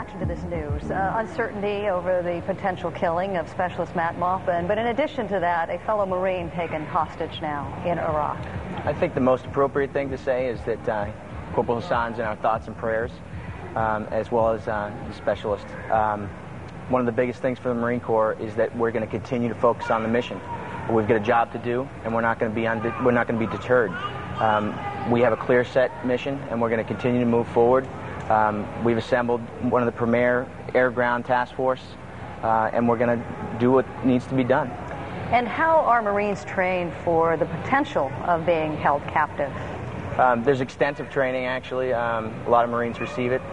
reaction to this news? Uncertainty over the potential killing of Specialist Matt Maupin, but in addition to that, a fellow Marine taken hostage now in Iraq. I think the most appropriate thing to say is that Corporal Hassan's in our thoughts and prayers, as well as the specialist. One of the biggest things for the Marine Corps is that we're going to continue to focus on the mission. We've got a job to do, and we're not going to be deterred. We have a clear set mission, and we're going to continue to move forward. We've assembled one of the premier air-ground task force, and we're going to do what needs to be done. And how are Marines trained for the potential of being held captive? There's extensive training, actually. A lot of Marines receive it.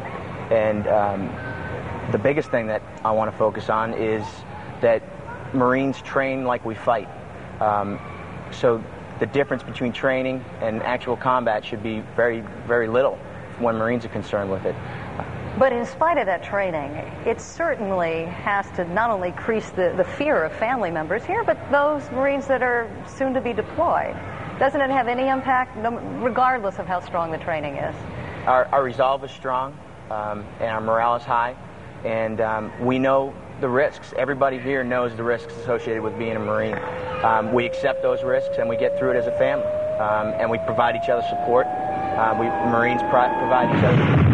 The biggest thing that I want to focus on is that Marines train like we fight. So the difference between training and actual combat should be very, very little when Marines are concerned with it. But in spite of that training, it certainly has to not only increase the fear of family members here, but those Marines that are soon to be deployed. Doesn't it have any impact, regardless of how strong the training is? Our resolve is strong, and our morale is high, and we know the risks. Everybody here knows the risks associated with being a Marine. We accept those risks, and we get through it as a family, and we provide each other support. Marines provide each other.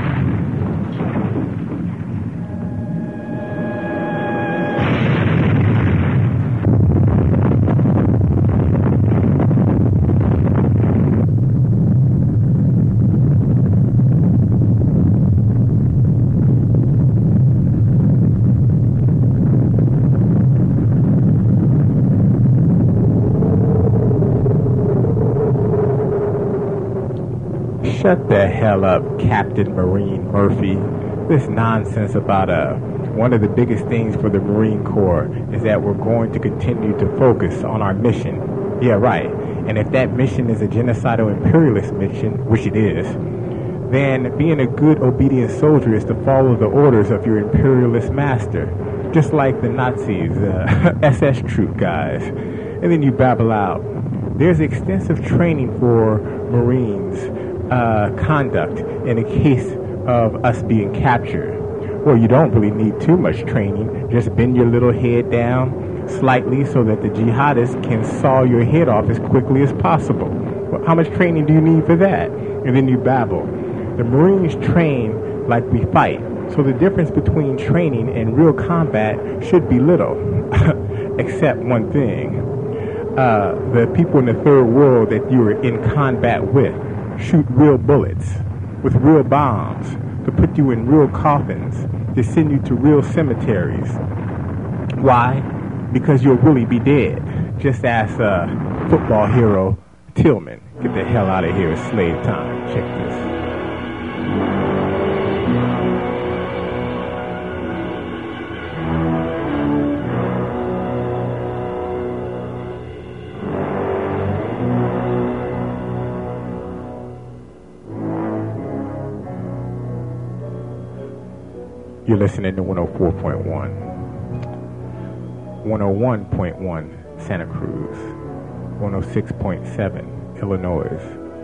Shut the hell up, Captain Marine Murphy. This nonsense about one of the biggest things for the Marine Corps is that we're going to continue to focus on our mission. Yeah, right. And if that mission is a genocidal imperialist mission, which it is, then being a good obedient soldier is to follow the orders of your imperialist master. Just like the Nazis, SS troop guys. And then you babble out. There's extensive training for Marines conduct in a case of us being captured. Well, you don't really need too much training. Just bend your little head down slightly so that the jihadists can saw your head off as quickly as possible. Well, how much training do you need for that? And then you babble. The Marines train like we fight. So the difference between training and real combat should be little. Except one thing. The people in the third world that you are in combat with shoot real bullets with real bombs to put you in real coffins, to send you to real cemeteries. Why? Because you'll really be dead. Just ask football hero Tillman. Get the hell out of here, it's slave time. Check this. You're listening to 104.1, 101.1 Santa Cruz, 106.7 Illinois,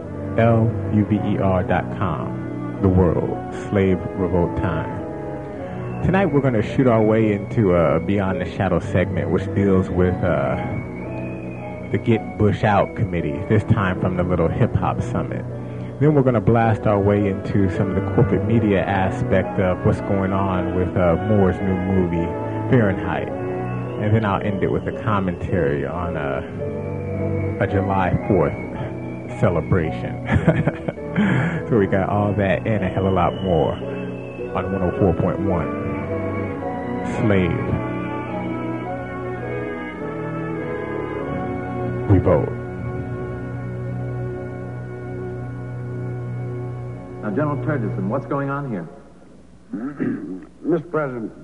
LUVER.com, The World, Slave Revolt Time. Tonight we're going to shoot our way into a Beyond the Shadow segment, which deals with the Get Bush Out Committee, this time from the Little Hip Hop Summit. Then we're going to blast our way into some of the corporate media aspect of what's going on with Moore's new movie, Fahrenheit. And then I'll end it with a commentary on a July 4th celebration. So we got all that and a hell of a lot more on 104.1 Slave Revolt. Now, General Turgidson, what's going on here? Mr. President,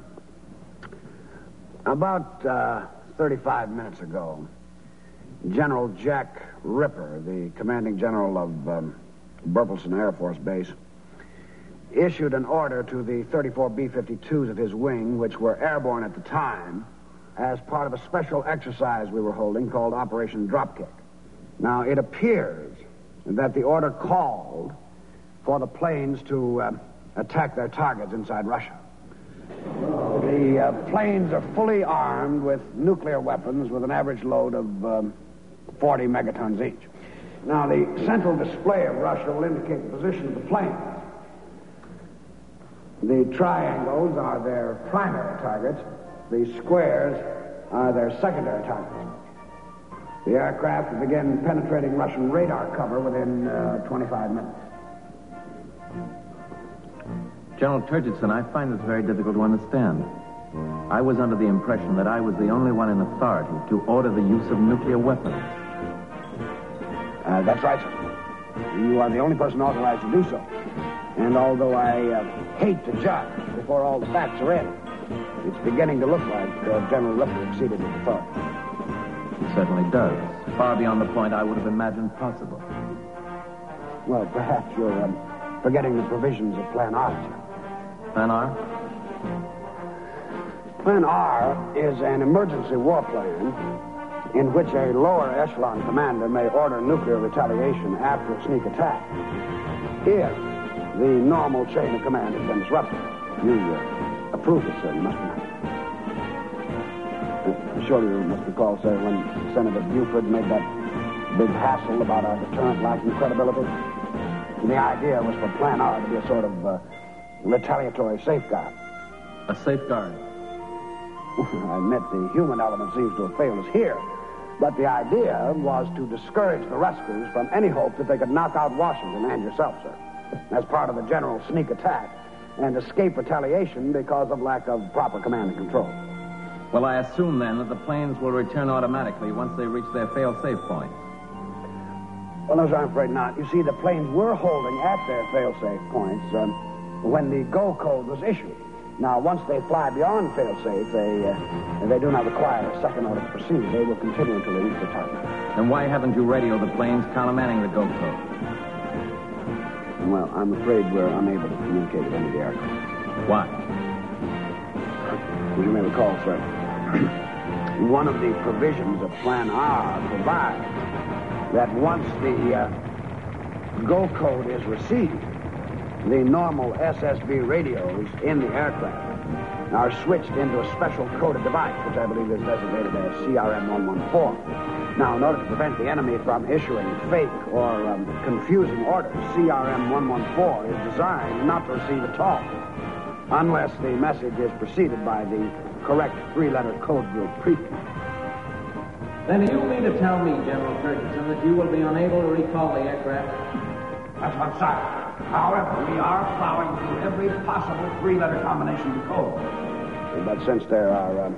about 35 minutes ago, General Jack Ripper, the commanding general of Burleson Air Force Base, issued an order to the 34 B-52s of his wing, which were airborne at the time, as part of a special exercise we were holding called Operation Dropkick. Now, it appears that the order called for the planes to attack their targets inside Russia. The planes are fully armed with nuclear weapons with an average load of 40 megatons each. Now, the central display of Russia will indicate the position of the planes. The triangles are their primary targets. The squares are their secondary targets. The aircraft will begin penetrating Russian radar cover within 25 minutes. General Turgidson, I find this very difficult to understand. I was under the impression that I was the only one in authority to order the use of nuclear weapons. That's right, sir. You are the only person authorized to do so. And although I hate to judge before all the facts are in, it's beginning to look like General Ripper exceeded his authority. It certainly does. Far beyond the point I would have imagined possible. Well, perhaps you're forgetting the provisions of Plan R, sir. Plan R? Plan R is an emergency war plan in which a lower echelon commander may order nuclear retaliation after a sneak attack if the normal chain of command has been disrupted. You approve it, sir. You must not. Surely you must recall, sir, when Senator Buford made that big hassle about our deterrent lacking credibility. The idea was for Plan R to be a sort of retaliatory safeguard. A safeguard? I admit the human element seems to have failed us here. But the idea was to discourage the rescues from any hope that they could knock out Washington and yourself, sir, as part of the general sneak attack, and escape retaliation because of lack of proper command and control. Well, I assume, then, that the planes will return automatically once they reach their fail-safe point. Well, no, sir, I'm afraid not. You see, the planes were holding at their fail-safe points when the go code was issued. Now, once they fly beyond fail-safe, they do not require a second order to proceed. They will continue until they reach the target. Then why haven't you radioed the planes countermanding the go code? Well, I'm afraid we're unable to communicate with any of the aircraft. Why? As you may recall, sir, one of the provisions of Plan R provides that once the go code is received, the normal SSB radios in the aircraft are switched into a special coded device, which I believe is designated as CRM-114. Now, in order to prevent the enemy from issuing fake or confusing orders, CRM-114 is designed not to receive at all, unless the message is preceded by the correct three-letter code group prefix. Then do you mean to tell me, General Turgidson, that you will be unable to recall the aircraft? That's what's silent. However, we are plowing through every possible three-letter combination of code. But since there are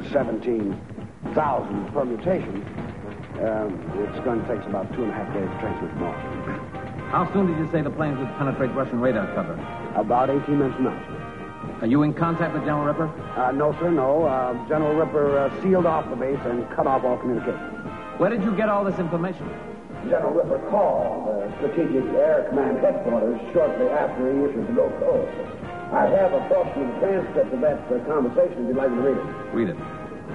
17,000 permutations, it's going to take us about 2.5 days to transmit them all. How soon did you say the planes would penetrate Russian radar cover? About 18 minutes now, sir. Are you in contact with General Ripper? No, sir, no. General Ripper sealed off the base and cut off all communication. Where did you get all this information? General Ripper called Strategic Air Command headquarters shortly after he issued the go code. I have a portion of the transcript of that conversation if you'd like me to read it. Read it.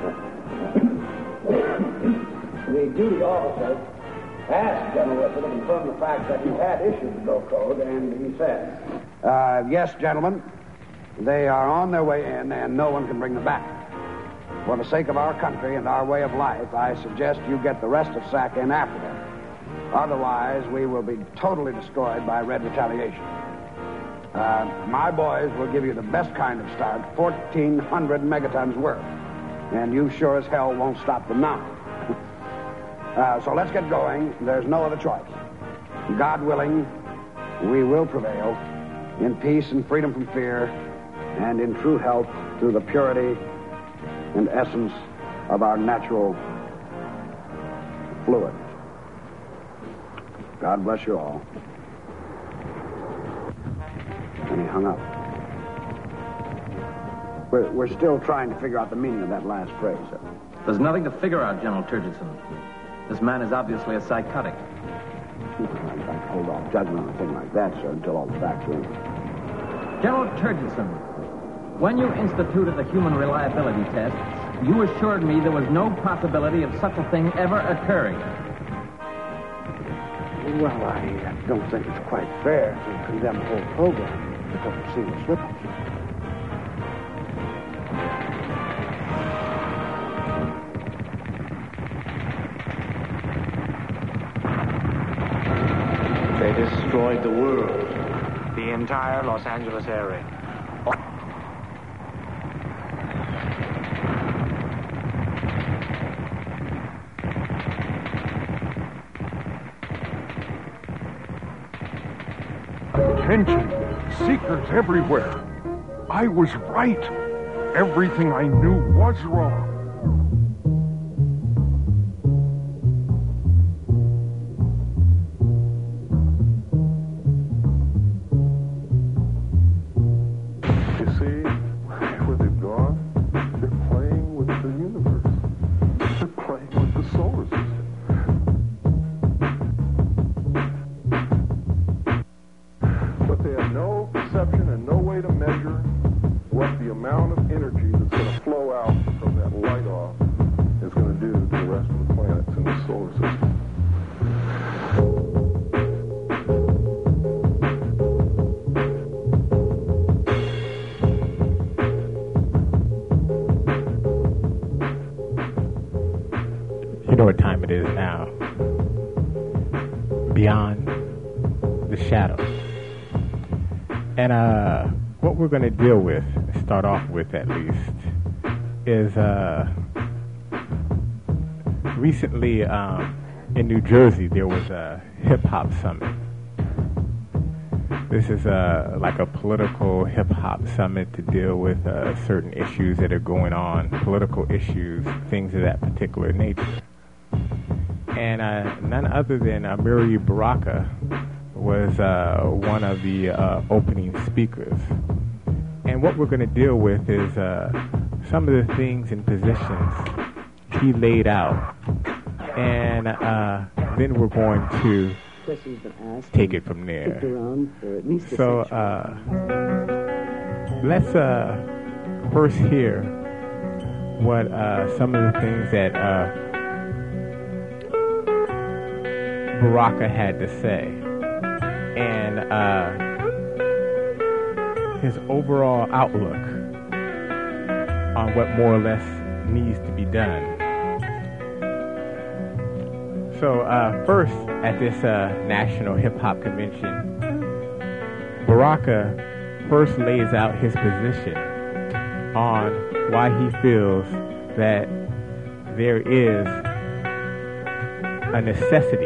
The duty officer asked General Ripper to confirm the fact that he had issued the go code, and he said, yes, gentlemen, they are on their way in, and no one can bring them back. For the sake of our country and our way of life, I suggest you get the rest of SAC in after them. Otherwise, we will be totally destroyed by red retaliation. My boys will give you the best kind of start, 1,400 megatons worth. And you sure as hell won't stop them now. So let's get going. There's no other choice. God willing, we will prevail in peace and freedom from fear and in true health through the purity and essence of our natural fluid. God bless you all. And he hung up. We're still trying to figure out the meaning of that last phrase, sir. There's nothing to figure out, General Turgidson. This man is obviously a psychotic. I'd hold off judgment on a thing like that, sir, until all the facts are in. General Turgidson, when you instituted the human reliability tests, you assured me there was no possibility of such a thing ever occurring. Well, I don't think it's quite fair to condemn the whole program. Because you see the slip-ups. They destroyed the world, the entire Los Angeles area. Attention, seekers everywhere. I was right. Everything I knew was wrong. You see, where they've gone, they're playing with the universe. They're playing with the solar system. But they have no perception and no way to measure what the amount of energy that's going to flow out from that light off is going to do to the rest of the planets in the solar system. You know what time it is now. Beyond the Shadow. And what we're going to deal with, start off with at least, is recently in New Jersey there was a hip-hop summit. This is like a political hip-hop summit to deal with certain issues that are going on, political issues, things of that particular nature. And none other than Amiri Baraka was one of the opening speakers. And what we're going to deal with is some of the things and positions he laid out. And then we're going to take it from there. So let's first hear what some of the things that Baraka had to say, and his overall outlook on what more or less needs to be done. So first, at this National Hip Hop Convention, Baraka first lays out his position on why he feels that there is a necessity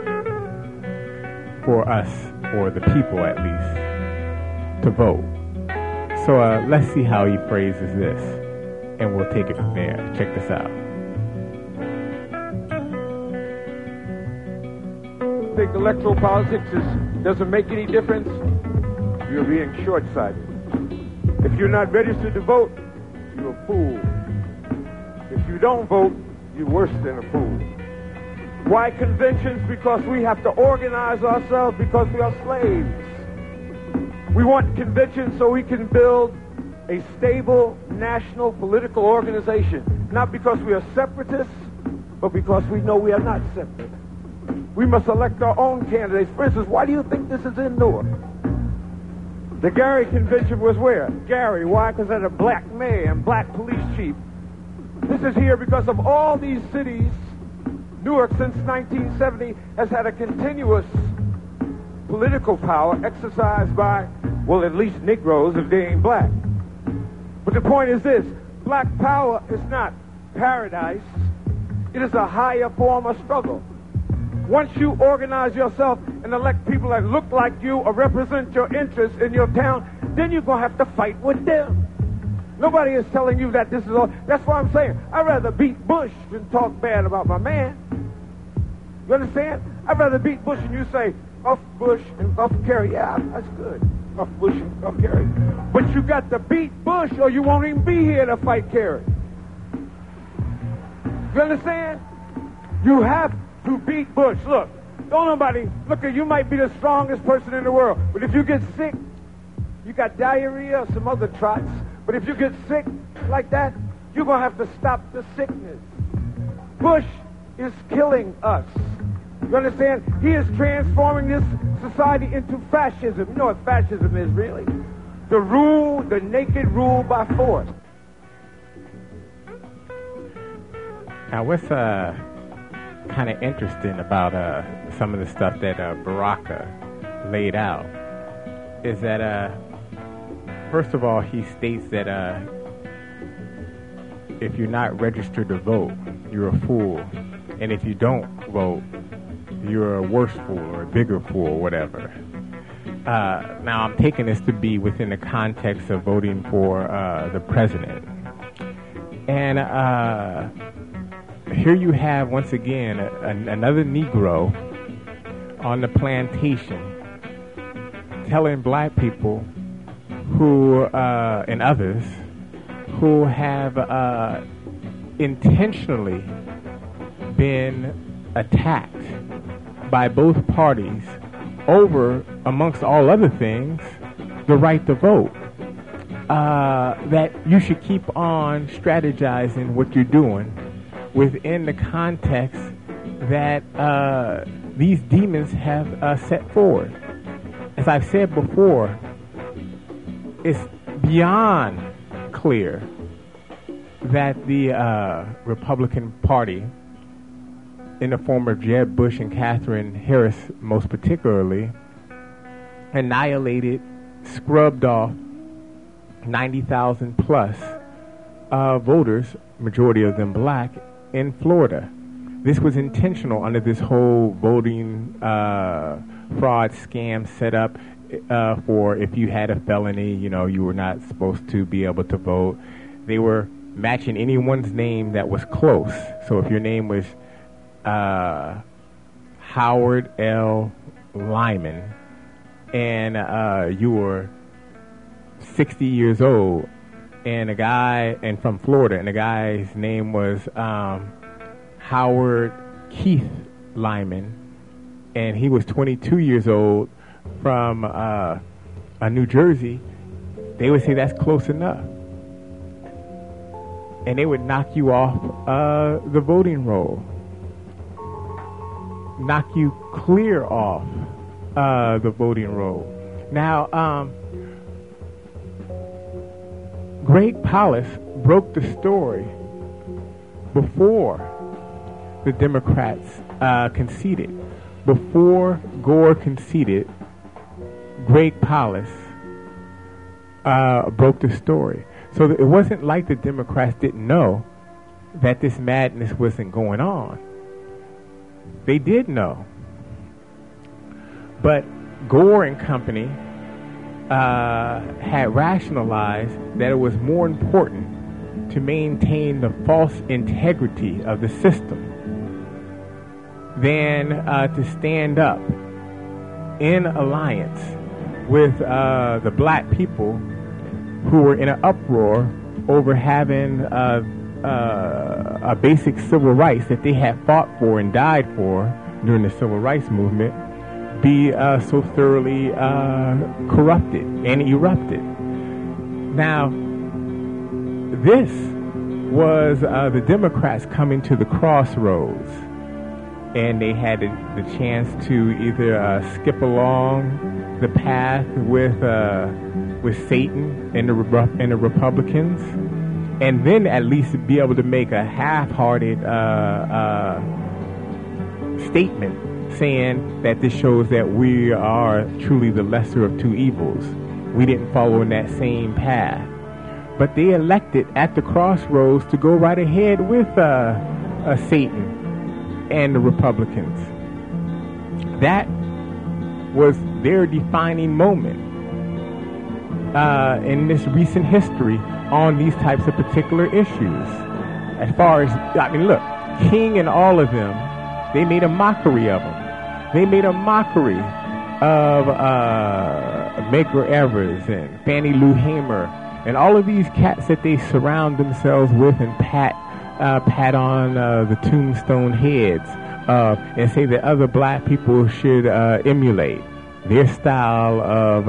for us, or the people at least, to vote. So let's see how he phrases this, and we'll take it from there. Check this out. Think electoral politics doesn't make any difference? You're being short-sighted. If you're not registered to vote, you're a fool. If you don't vote, you're worse than a fool. Why conventions? Because we have to organize ourselves because we are slaves. We want conventions so we can build a stable national political organization. Not because we are separatists, but because we know we are not separate. We must elect our own candidates. For instance, why do you think this is in Newark? The Gary convention was where? Gary. Why? Because there's a black mayor and black police chief. This is here because of all these cities. Newark, since 1970, has had a continuous political power exercised by, well, at least Negroes if they ain't black. But the point is this: black power is not paradise. It is a higher form of struggle. Once you organize yourself and elect people that look like you or represent your interests in your town, then you're going to have to fight with them. Nobody is telling you that this is all. That's why I'm saying I'd rather beat Bush than talk bad about my man. You understand? I'd rather beat Bush and you say, off Bush and off Kerry. Yeah, that's good. Off Bush and off Kerry. But you got to beat Bush or you won't even be here to fight Kerry. You understand? You have to beat Bush. Look, don't nobody, look at you might be the strongest person in the world, but if you get sick, you got diarrhea or some other trots, but if you get sick like that, you're going to have to stop the sickness. Bush is killing us. You understand? He is transforming this society into fascism. You know what fascism is, really? the naked rule by force. Now, what's kind of interesting about some of the stuff that Baraka laid out is that, first of all, he states that if you're not registered to vote, you're a fool. And if you don't vote, you're a worse fool or a bigger fool or whatever. Now, I'm taking this to be within the context of voting for the president. And here you have, once again, another Negro on the plantation telling black people who, and others, who have intentionally been attacked by both parties over, amongst all other things, the right to vote. That you should keep on strategizing what you're doing within the context that these demons have set forward. As I've said before, it's beyond clear that the Republican Party, in the form of Jeb Bush and Katherine Harris most particularly, annihilated, scrubbed off 90,000 plus voters, majority of them black, in Florida. This was intentional under this whole voting fraud scam set up for if you had a felony, you were not supposed to be able to vote. They were matching anyone's name that was close. So if your name was Howard L. Lyman and you were 60 years old and from Florida, and the guy's name was Howard Keith Lyman, and he was 22 years old from New Jersey, they would say that's close enough. And they would knock you off the voting roll. Knock you clear off the voting roll. Now, Greg Palast broke the story before the Democrats conceded. Before Gore conceded, Greg Palast broke the story. So it wasn't like the Democrats didn't know that this madness wasn't going on. They did know. But Gore and company had rationalized that it was more important to maintain the false integrity of the system than to stand up in alliance with the black people who were in an uproar over having a basic civil rights that they had fought for and died for during the civil rights movement be so thoroughly corrupted and erupted. Now, this was the Democrats coming to the crossroads, and they had the chance to either skip along the path with Satan and the Republicans, and then at least be able to make a half-hearted statement saying that this shows that we are truly the lesser of two evils. We didn't follow in that same path. But they elected at the crossroads to go right ahead with Satan and the Republicans. That was their defining moment in this recent history on these types of particular issues. As far as, look, King and all of them, they made a mockery of them. They made a mockery of Medgar Evers and Fannie Lou Hamer and all of these cats that they surround themselves with and pat on the tombstone heads and say that other black people should emulate their style of,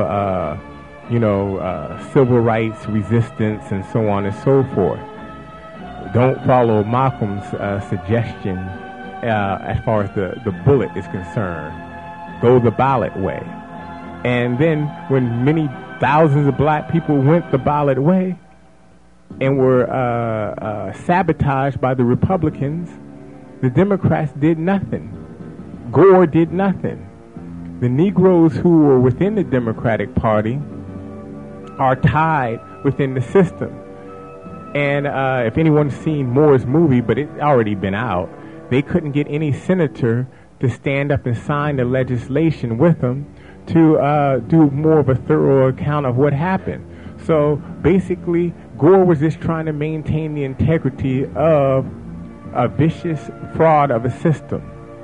civil rights resistance and so on and so forth. Don't follow Malcolm's suggestion as far as the bullet is concerned. Go the ballot way. And then when many thousands of black people went the ballot way and were sabotaged by the Republicans, the Democrats did nothing. Gore did nothing. The Negroes who were within the Democratic Party are tied within the system. And if anyone's seen Moore's movie, but it's already been out, they couldn't get any senator to stand up and sign the legislation with them to do more of a thorough account of what happened. So basically, Gore was just trying to maintain the integrity of a vicious fraud of a system.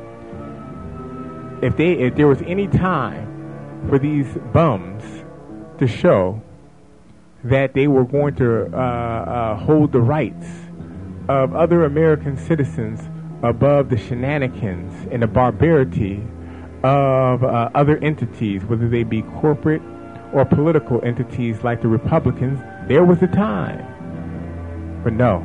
If there was any time for these bums to show that they were going to hold the rights of other American citizens above the shenanigans and the barbarity of other entities, whether they be corporate or political entities like the Republicans, there was a time. But no,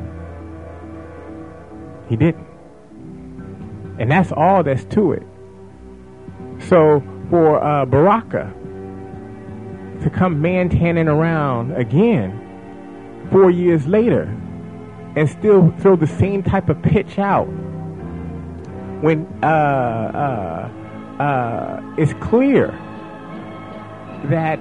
he didn't. And that's all that's to it. So for Baraka to come man-tanning around again 4 years later and still throw the same type of pitch out when it's clear that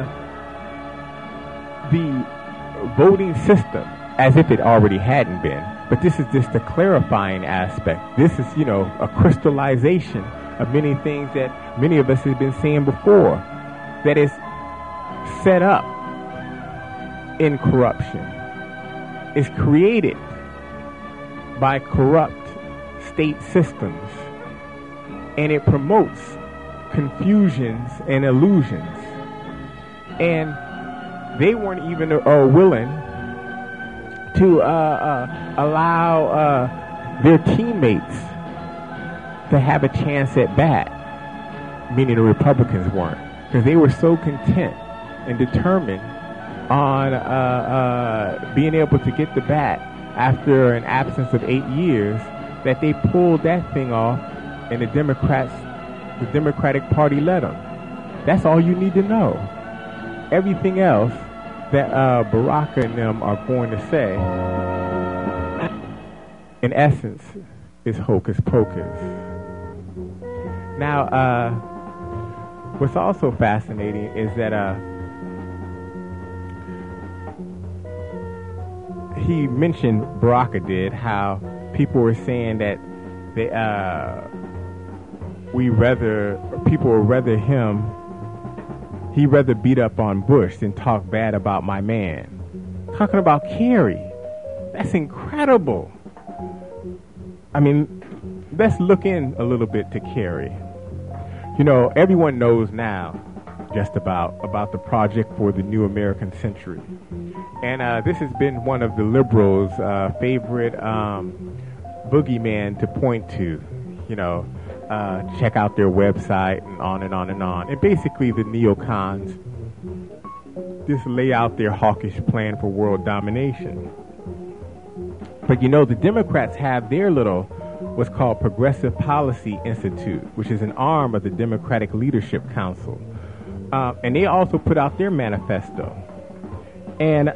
the voting system, as if it already hadn't been, but this is just a clarifying aspect. This is, a crystallization of many things that many of us have been saying before, that is set up in corruption, is created by corrupt state systems, and it promotes confusions and illusions. And they weren't even willing to allow their teammates to have a chance at bat, meaning the Republicans weren't, because they were so content and determined on being able to get the bat after an absence of 8 years that they pulled that thing off, and the Democratic Party let them. That's all you need to know. Everything else that Baraka and them are going to say, in essence, is hocus pocus. Now, what's also fascinating is that he mentioned, Baraka did, how people were saying that they he'd rather beat up on Bush than talk bad about my man. Talking about Kerry. That's incredible. I mean, let's look in a little bit to Kerry. Everyone knows now just about the project for the New American Century. And this has been one of the liberals' favorite boogeyman to point to. Check out their website and on and on and on. And basically the neocons just lay out their hawkish plan for world domination. But the Democrats have their little what's called Progressive Policy Institute, which is an arm of the Democratic Leadership Council. And they also put out their manifesto. And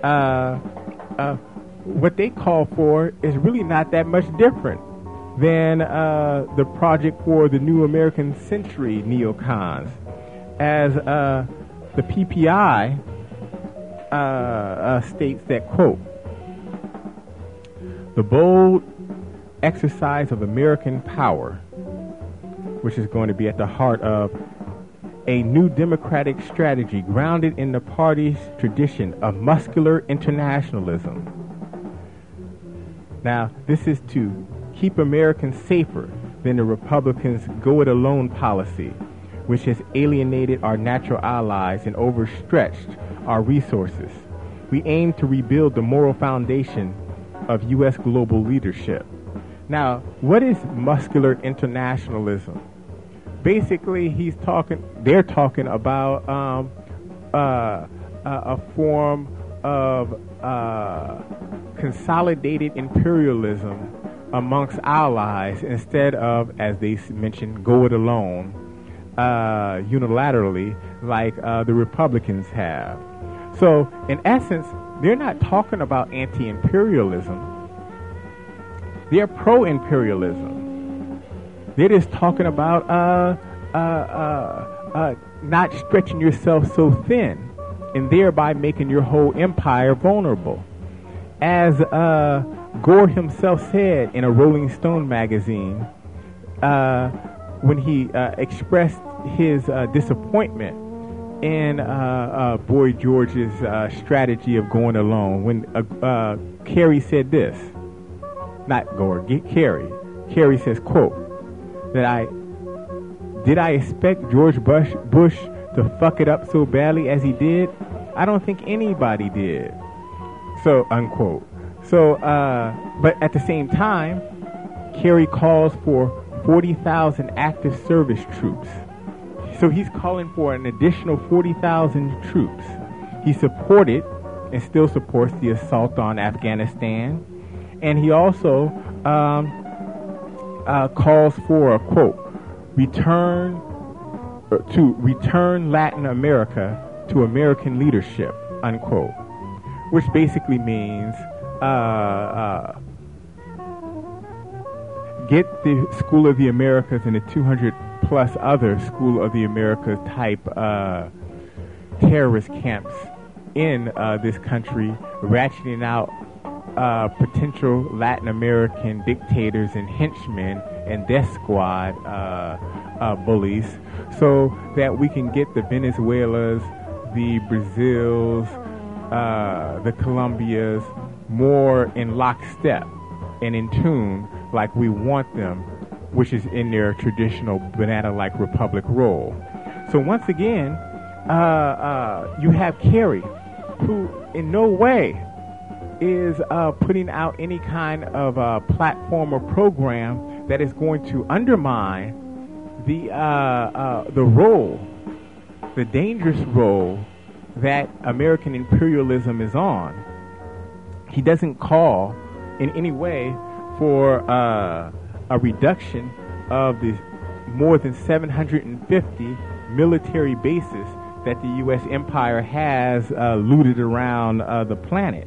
what they call for is really not that much different than the project for the New American Century neocons, as the PPI states that, quote, the bold exercise of American power, which is going to be at the heart of a new democratic strategy grounded in the party's tradition of muscular internationalism. Now, this is to keep Americans safer than the Republicans' go-it-alone policy, which has alienated our natural allies and overstretched our resources. We aim to rebuild the moral foundation of U.S. global leadership. Now, what is muscular internationalism? Basically, they're talking about a form of consolidated imperialism amongst allies instead of, as they mentioned, go it alone, unilaterally like the Republicans have. So, in essence, they're not talking about anti-imperialism. They're pro-imperialism. They're just talking about not stretching yourself so thin and thereby making your whole empire vulnerable. As Gore himself said in a Rolling Stone magazine when he expressed his disappointment in Boy George's strategy of going alone, when Kerry said this, not Gore, Kerry. Kerry says, quote, that did I expect George Bush to fuck it up so badly as he did? I don't think anybody did. So, unquote. So, but at the same time, Kerry calls for 40,000 active service troops. So he's calling for an additional 40,000 troops. He supported and still supports the assault on Afghanistan. And he also calls for a, quote, return Latin America to American leadership, unquote, which basically means get the School of the Americas and the 200 plus other School of the Americas type terrorist camps in this country, ratcheting out potential Latin American dictators and henchmen and death squad bullies, so that we can get the Venezuelas, the Brazils, the Colombias more in lockstep and in tune like we want them, which is in their traditional banana-like republic role. So once again, you have Kerry, who in no way is putting out any kind of platform or program that is going to undermine the role, the dangerous role that American imperialism is on. He doesn't call in any way for a reduction of the more than 750 military bases that the U.S. empire has looted around the planet.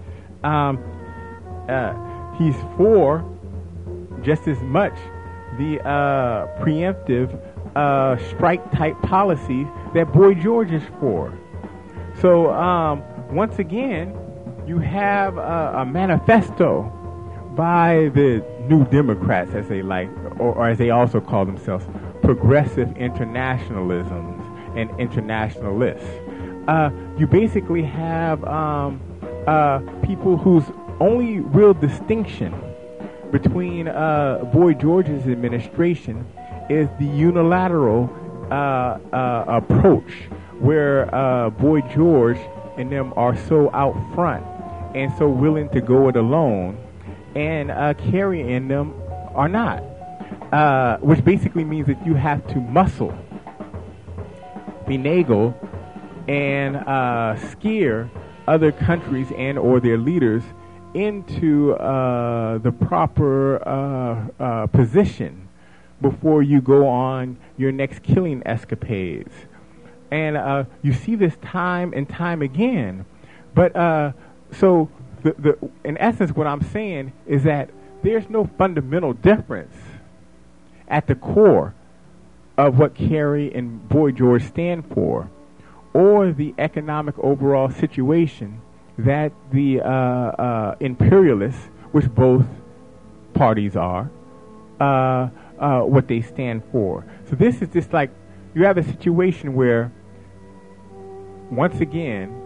He's for just as much the preemptive strike-type policies that Boy George is for. So once again, you have a manifesto by the New Democrats, as they like, or as they also call themselves, progressive internationalisms and internationalists. You basically have people whose only real distinction between Boy George's administration is the unilateral approach, where Boy George and them are so out front and so willing to go it alone, and Kerry and them are not, which basically means that you have to muscle, finagle, and scare other countries and or their leaders into the proper position before you go on your next killing escapades. And you see this time and time again. But so in essence, what I'm saying is that there's no fundamental difference at the core of what Kerry and Boy George stand for, or the economic overall situation that the imperialists, which both parties are, what they stand for. So this is just like, you have a situation where, once again,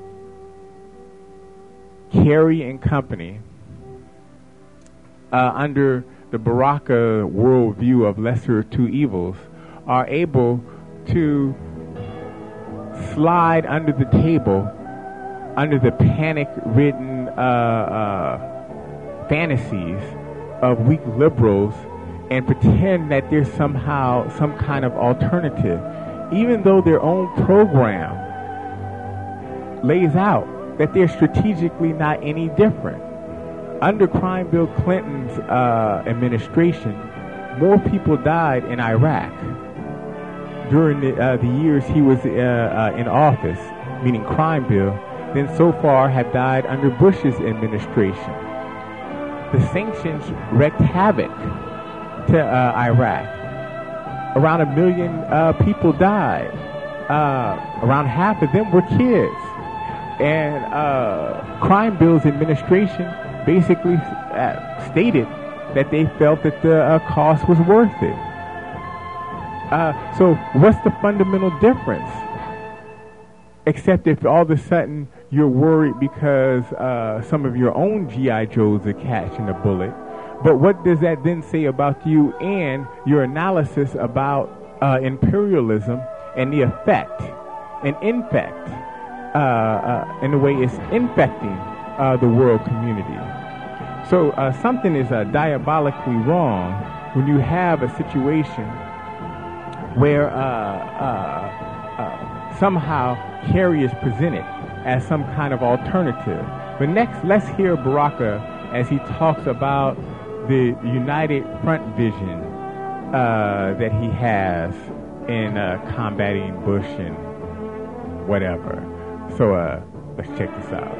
Kerry and company, under the Baraka worldview of lesser of two evils, are able to slide under the table, under the panic-ridden fantasies of weak liberals, and pretend that there's somehow some kind of alternative, even though their own program lays out that they're strategically not any different. Under Crime Bill Clinton's administration, more people died in Iraq during the years he was in office, meaning crime bill, than so far have died under Bush's administration. The sanctions wreaked havoc to Iraq. Around 1 million people died. Around half of them were kids. And crime bill's administration basically stated that they felt that the cost was worth it. So what's the fundamental difference? Except if all of a sudden you're worried because some of your own G.I. Joes are catching a bullet. But what does that then say about you and your analysis about imperialism and the effect and infect in the way it's infecting the world community? So something is diabolically wrong when you have a situation where somehow Kerry is presented as some kind of alternative. But next, let's hear Baraka as he talks about the united front vision that he has in combating Bush and whatever. So let's check this out.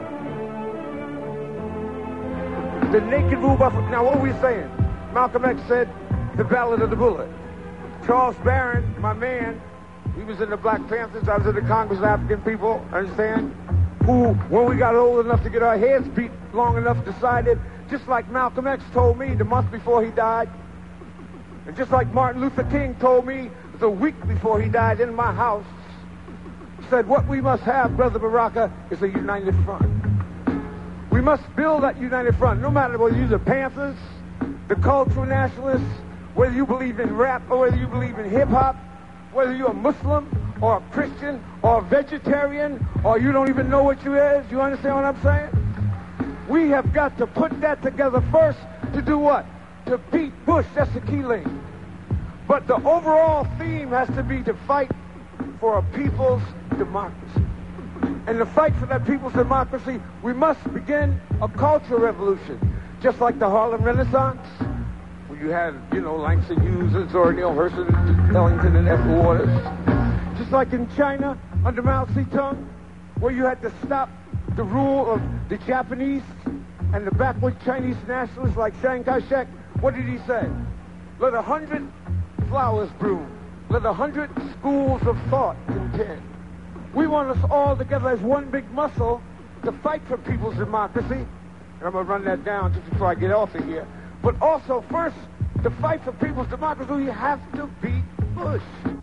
The naked rule by... Now, what are we saying? Malcolm X said, the ballad of the bullet. Charles Barron, my man, he was in the Black Panthers. I was in the Congress of African People, understand? Who, when we got old enough to get our heads beat long enough, decided, just like Malcolm X told me the month before he died, and just like Martin Luther King told me the week before he died in my house, said what we must have, Brother Baraka, is a united front. We must build that united front, no matter whether you're the Panthers, the cultural nationalists, whether you believe in rap or whether you believe in hip-hop, whether you're a Muslim or a Christian or a vegetarian or you don't even know what you is. You understand what I'm saying? We have got to put that together first to do what? To beat Bush. That's the key link. But the overall theme has to be to fight for a people's democracy. And to fight for that people's democracy, we must begin a cultural revolution, just like the Harlem Renaissance, where you had, Langston Hughes and Zora Neale Hurston, Ellington and Edgar Waters. Just like in China, under Mao Zedong, where you had to stop the rule of the Japanese and the backward Chinese nationalists like Chiang Kai-shek. What did he say? Let 100 flowers bloom. Let 100 schools of thought contend. We want us all together as one big muscle to fight for people's democracy. And I'm going to run that down just before I get off of here. But also, first, to fight for people's democracy, we have to beat Bush.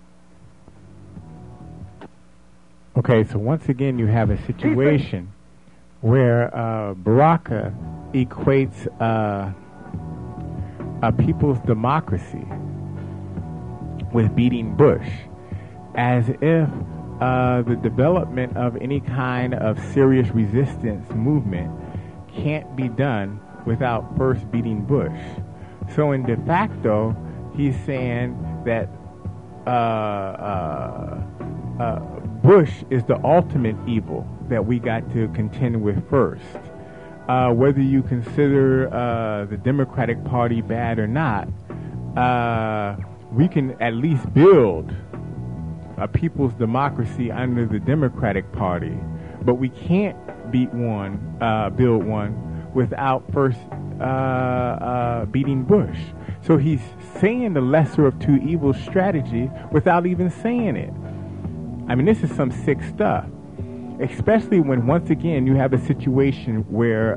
Okay, so once again, you have a situation where Baraka equates a people's democracy with beating Bush, as if the development of any kind of serious resistance movement can't be done without first beating Bush. So in de facto, he's saying that Bush is the ultimate evil that we got to contend with first. Whether you consider the Democratic Party bad or not, we can at least build a people's democracy under the Democratic Party, but we can't build one without first beating Bush. So he's saying the lesser of two evils strategy without even saying it. I mean, this is some sick stuff, especially when, once again, you have a situation where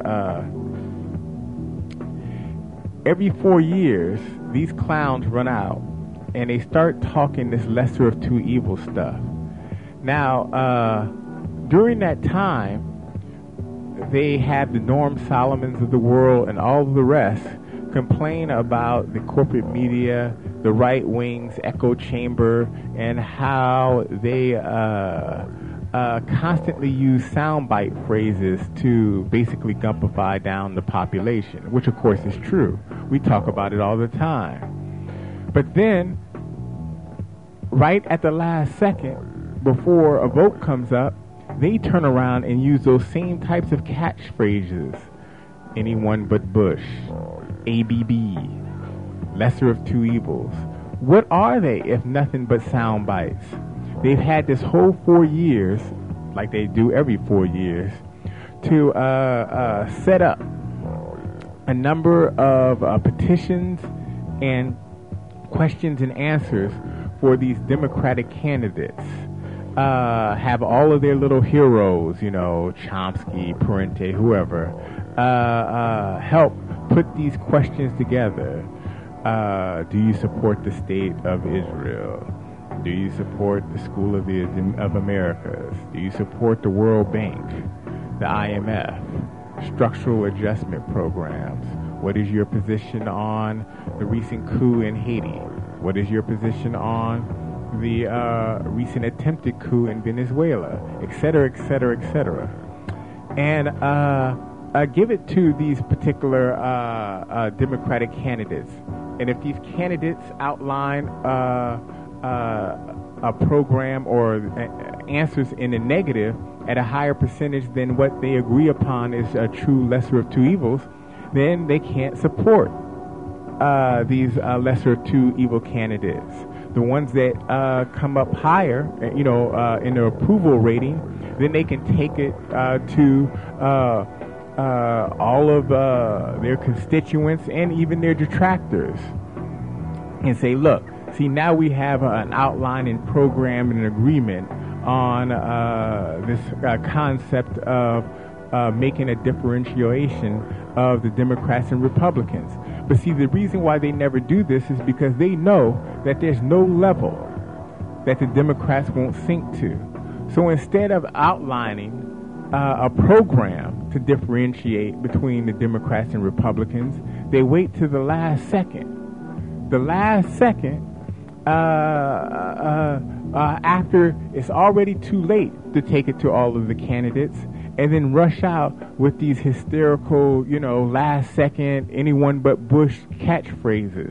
every 4 years, these clowns run out and they start talking this lesser of two evils stuff. Now, during that time, they had the Norm Solomons of the world and all of the rest complain about the corporate media, the right wing's echo chamber, and how they constantly use soundbite phrases to basically gumpify down the population, which of course is true. We talk about it all the time. But then, right at the last second, before a vote comes up, they turn around and use those same types of catchphrases. Anyone but Bush, ABB, lesser of two evils, What are they if nothing but sound bites? They've had this whole 4 years, like they do every 4 years, to set up a number of petitions and questions and answers for these Democratic candidates. Have all of their little heroes, Chomsky, Parente, whoever, help put these questions together. Do you support the state of Israel? Do you support the School of Americas? Do you support the World Bank, the IMF, structural adjustment programs? What is your position on the recent coup in Haiti? What is your position on the recent attempted coup in Venezuela, et cetera, et cetera, et cetera? And give it to these particular Democratic candidates. And if these candidates outline a program or answers in the negative at a higher percentage than what they agree upon is a true lesser of two evils, then they can't support these lesser of two evil candidates. The ones that come up higher, in the approval rating, then they can take it to all of their constituents and even their detractors and say, look, see, now we have an outline and program and an agreement on this concept of making a differentiation of the Democrats and Republicans. But see, the reason why they never do this is because they know that there's no level that the Democrats won't sink to. So instead of outlining a program to differentiate between the Democrats and Republicans, they wait to the last second. The last second, after it's already too late to take it to all of the candidates, and then rush out with these hysterical, last second, anyone but Bush catchphrases.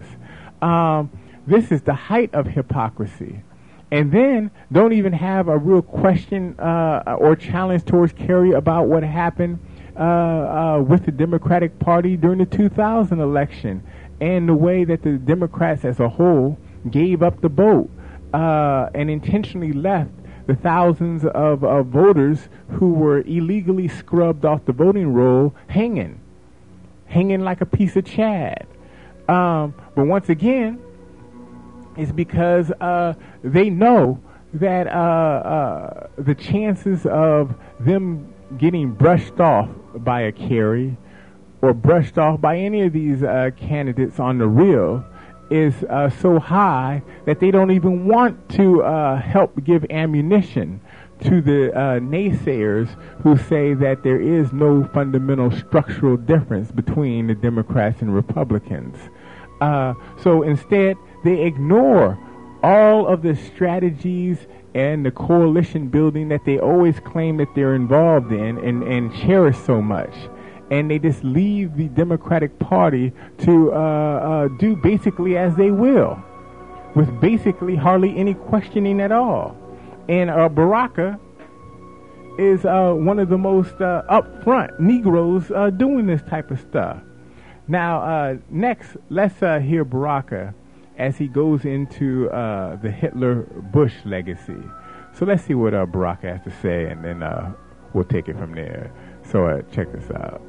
This is the height of hypocrisy. And then don't even have a real question or challenge towards Kerry about what happened with the Democratic Party during the 2000 election and the way that the Democrats as a whole gave up the vote and intentionally left the thousands of voters who were illegally scrubbed off the voting roll hanging like a piece of Chad. But once again, it's because they know that the chances of them getting brushed off by a Kerry or brushed off by any of these candidates on the real is so high that they don't even want to help give ammunition to the naysayers who say that there is no fundamental structural difference between the Democrats and Republicans. So instead, they ignore all of the strategies and the coalition building that they always claim that they're involved in and cherish so much. And they just leave the Democratic Party to do basically as they will, with basically hardly any questioning at all. And Baraka is one of the most upfront Negroes doing this type of stuff. Now, next, let's hear Baraka as he goes into the Hitler-Bush legacy. So let's see what Baraka has to say, and then we'll take it from there. So check this out.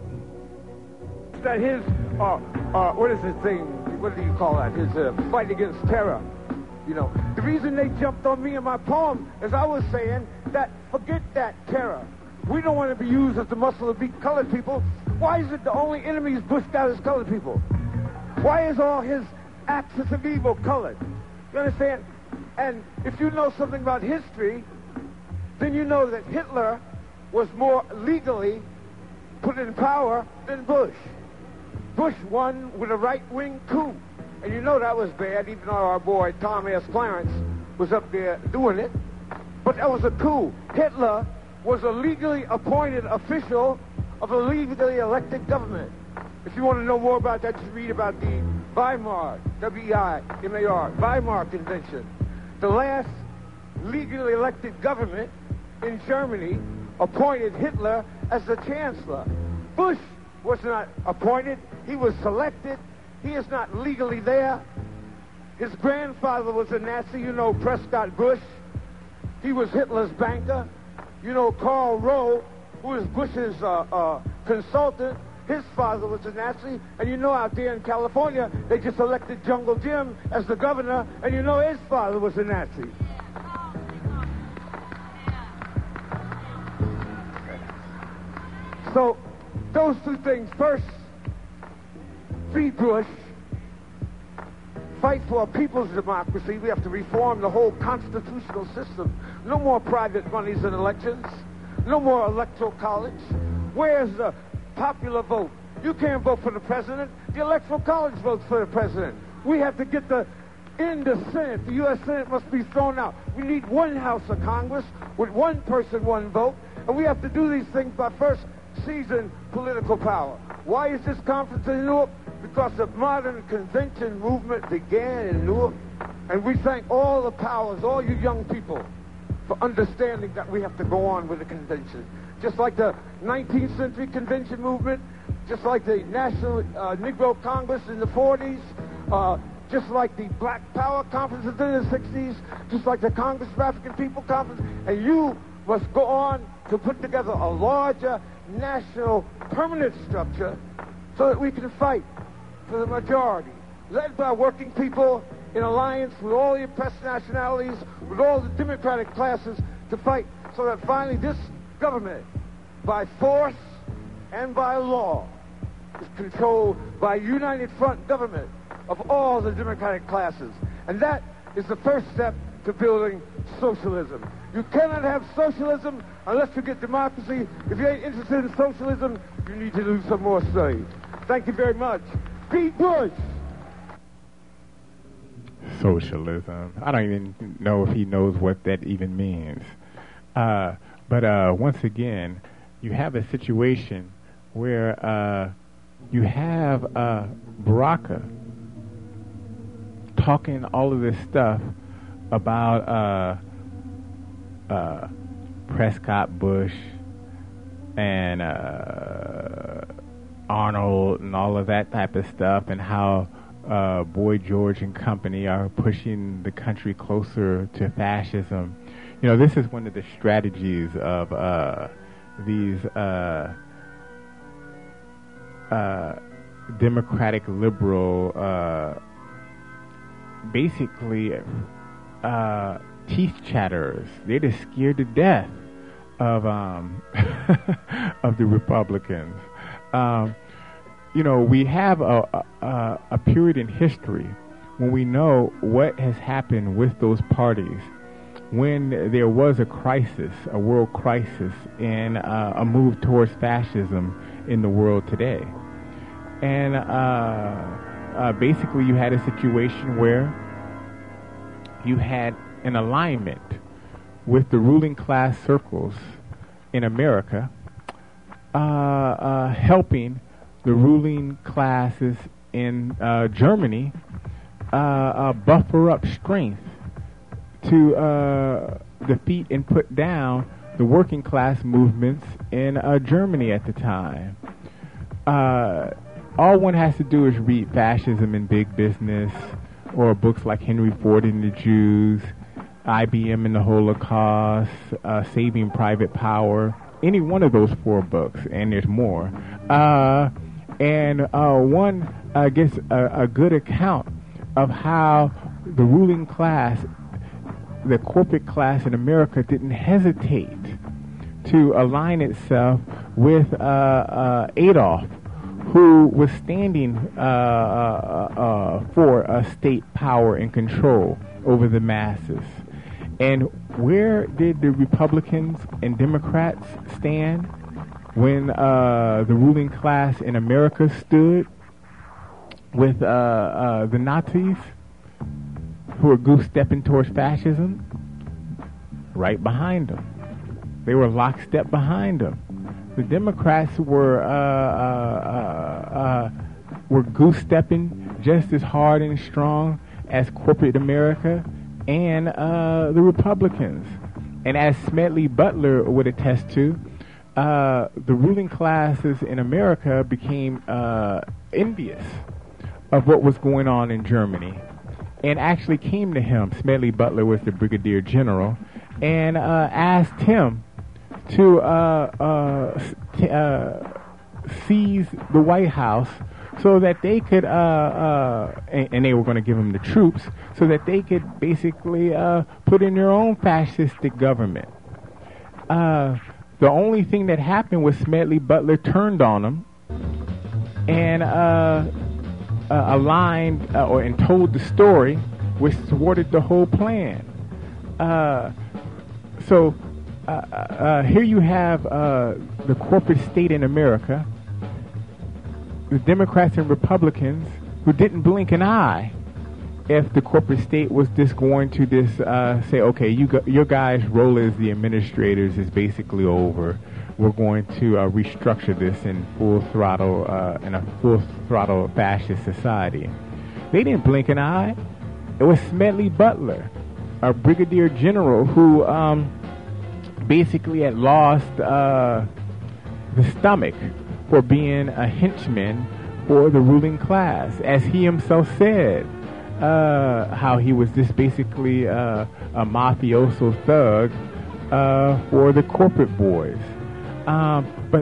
That his, what is his thing? What do you call that? His fight against terror. The reason they jumped on me in my poem is I was saying that forget that terror. We don't want to be used as the muscle to beat colored people. Why is it the only enemies Bush got is colored people? Why is all his axis of evil colored? You understand? And if you know something about history, then you know that Hitler was more legally put in power than Bush. Bush won with a right-wing coup. And you know that was bad, even though our boy Tom S. Clarence was up there doing it. But that was a coup. Hitler was a legally appointed official of a legally elected government. If you want to know more about that, just read about the Weimar, W-E-I-M-A-R, Weimar Convention. The last legally elected government in Germany appointed Hitler as the chancellor. Bush was not appointed. He was selected. He is not legally there. His grandfather was a Nazi, you know, Prescott Bush. He was Hitler's banker. You know, Karl Rove, who was Bush's consultant, his father was a Nazi. And you know, out there in California, they just elected Jungle Jim as the governor, and you know his father was a Nazi. So, those two things. First, beat Bush. Fight for a people's democracy. We have to reform the whole constitutional system. No more private monies in elections. No more electoral college. Where's the popular vote? You can't vote for the president. The electoral college votes for the president. We have to get in the Senate. The U.S. Senate must be thrown out. We need one house of Congress with one person, one vote. And we have to do these things by first seizing political power. Why is this conference in Newark? Because the modern convention movement began in Newark, and we thank all the powers, all you young people, for understanding that we have to go on with the convention. Just like the 19th century convention movement, just like the National Negro Congress in the 40s, just like the Black Power conferences in the 60s, just like the Congress of African People conference, and you must go on to put together a larger national permanent structure so that we can fight for the majority, led by working people in alliance with all the oppressed nationalities, with all the democratic classes, to fight so that finally this government, by force and by law, is controlled by a united front government of all the democratic classes. And that is the first step to building socialism. You cannot have socialism unless you get democracy. If you ain't interested in socialism, you need to do some more study. Thank you very much. Beat Bush! Socialism. I don't even know if he knows what that even means. But once again, you have a situation where you have Baraka talking all of this stuff about Prescott Bush and Arnold and all of that type of stuff, and how Boyd George and company are pushing the country closer to fascism. You know, this is one of the strategies of these democratic liberal basically teeth chatterers. They're just scared to death of of the Republicans. You know, we have a period in history when we know what has happened with those parties when there was a crisis, a world crisis, and a move towards fascism in the world today. And basically you had a situation where you had an alignment with the ruling class circles in America helping the ruling classes in Germany buffer up strength to defeat and put down the working class movements in Germany at the time. All one has to do is read Fascism in Big Business, or books like Henry Ford and the Jews, IBM and the Holocaust, Saving Private Power, any one of those 4 books, and there's more. And one gets a good account of how the ruling class, the corporate class in America, didn't hesitate to align itself with Adolf, who was standing for state power and control over the masses. And where did the Republicans and Democrats stand when the ruling class in America stood with the Nazis, who were goose-stepping towards fascism? Right behind them. They were lockstep behind them. The Democrats were goose-stepping just as hard and strong as corporate America and the Republicans. And as Smedley Butler would attest to, the ruling classes in America became envious of what was going on in Germany. and actually came to him. Smedley Butler was the brigadier general, and asked him to seize the White House so that they could, and they were going to give him the troops, so that they could basically put in their own fascistic government. The only thing that happened was Smedley Butler turned on him and aligned and told the story, which thwarted the whole plan. So here you have the corporate state in America, the Democrats and Republicans who didn't blink an eye if the corporate state was just going to say, okay, your guys' role as the administrators is basically over. We're going to restructure this in a full throttle fascist society. They didn't blink an eye. It was Smedley Butler, a brigadier general who basically had lost the stomach for being a henchman for the ruling class, as he himself said. How he was just basically a mafioso thug for the corporate boys. But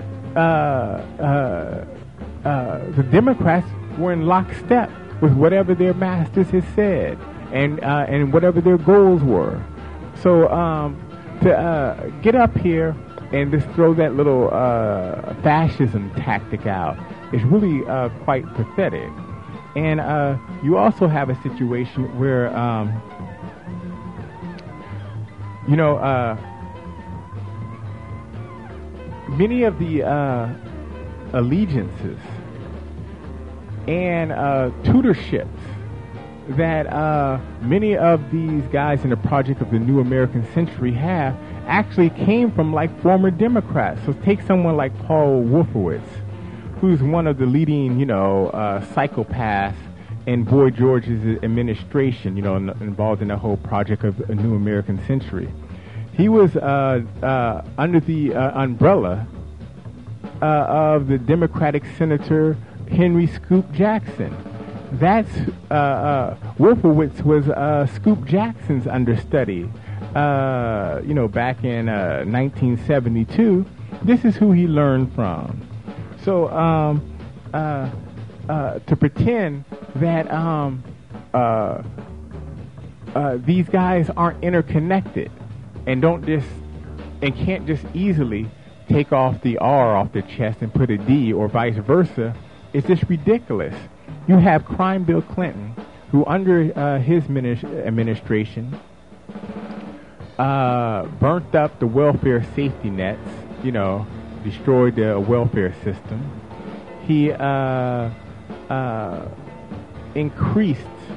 the Democrats were in lockstep with whatever their masters had said and whatever their goals were. So to get up here and just throw that little fascism tactic out is really quite pathetic. And you also have a situation where, many of the allegiances and tutorships that many of these guys in the Project of the New American Century have actually came from like former Democrats. So take someone like Paul Wolfowitz, who's one of the leading, psychopaths in Boy George's administration, involved in the whole Project of a New American Century. He was under the umbrella of the Democratic Senator Henry Scoop Jackson. That's Wolfowitz was Scoop Jackson's understudy. Back in 1972. This is who he learned from. So to pretend that these guys aren't interconnected and can't just easily take off the R off their chest and put a D or vice versa, it's just ridiculous. You have Crime Bill Clinton, who under his administration burnt up the welfare safety nets, destroyed the welfare system. He increased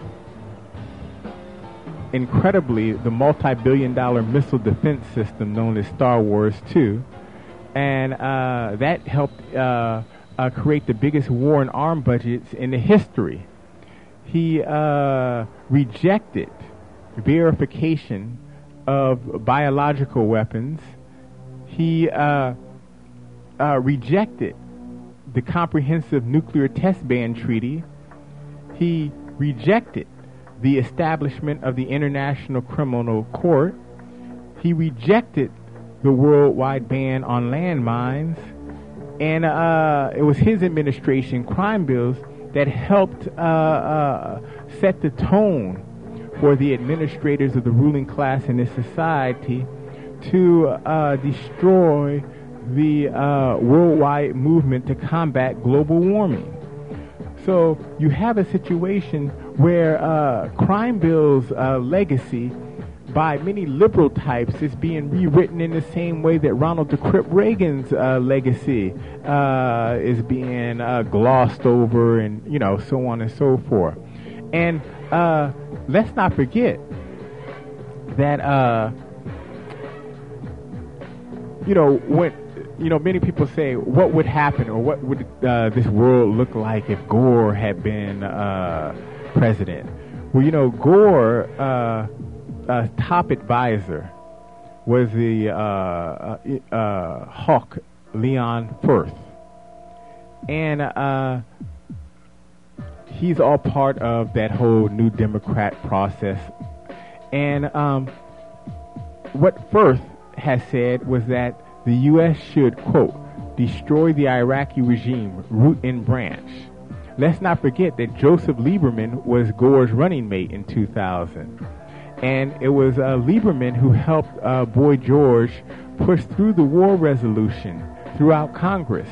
incredibly the multi-billion-dollar missile defense system known as Star Wars 2, and that helped create the biggest war and arms budgets in the history. He rejected verification of biological weapons. He rejected the Comprehensive Nuclear Test Ban Treaty. He rejected the establishment of the International Criminal Court. He rejected the worldwide ban on landmines. And it was his administration, crime bills, that helped set the tone for the administrators of the ruling class in this society to destroy the worldwide movement to combat global warming. So you have a situation where crime bills' legacy by many liberal types is being rewritten in the same way that Ronald the Crip Reagan's legacy is being glossed over, and so on and so forth. And let's not forget that when many people say, what would happen, or what would this world look like if Gore had been president? Well, Gore top advisor was the hawk Leon Firth, and he's all part of that whole New Democrat process. And what Firth has said was that the U.S. should, quote, destroy the Iraqi regime, root and branch. Let's not forget that Joseph Lieberman was Gore's running mate in 2000. And it was Lieberman who helped Boy George push through the war resolution throughout Congress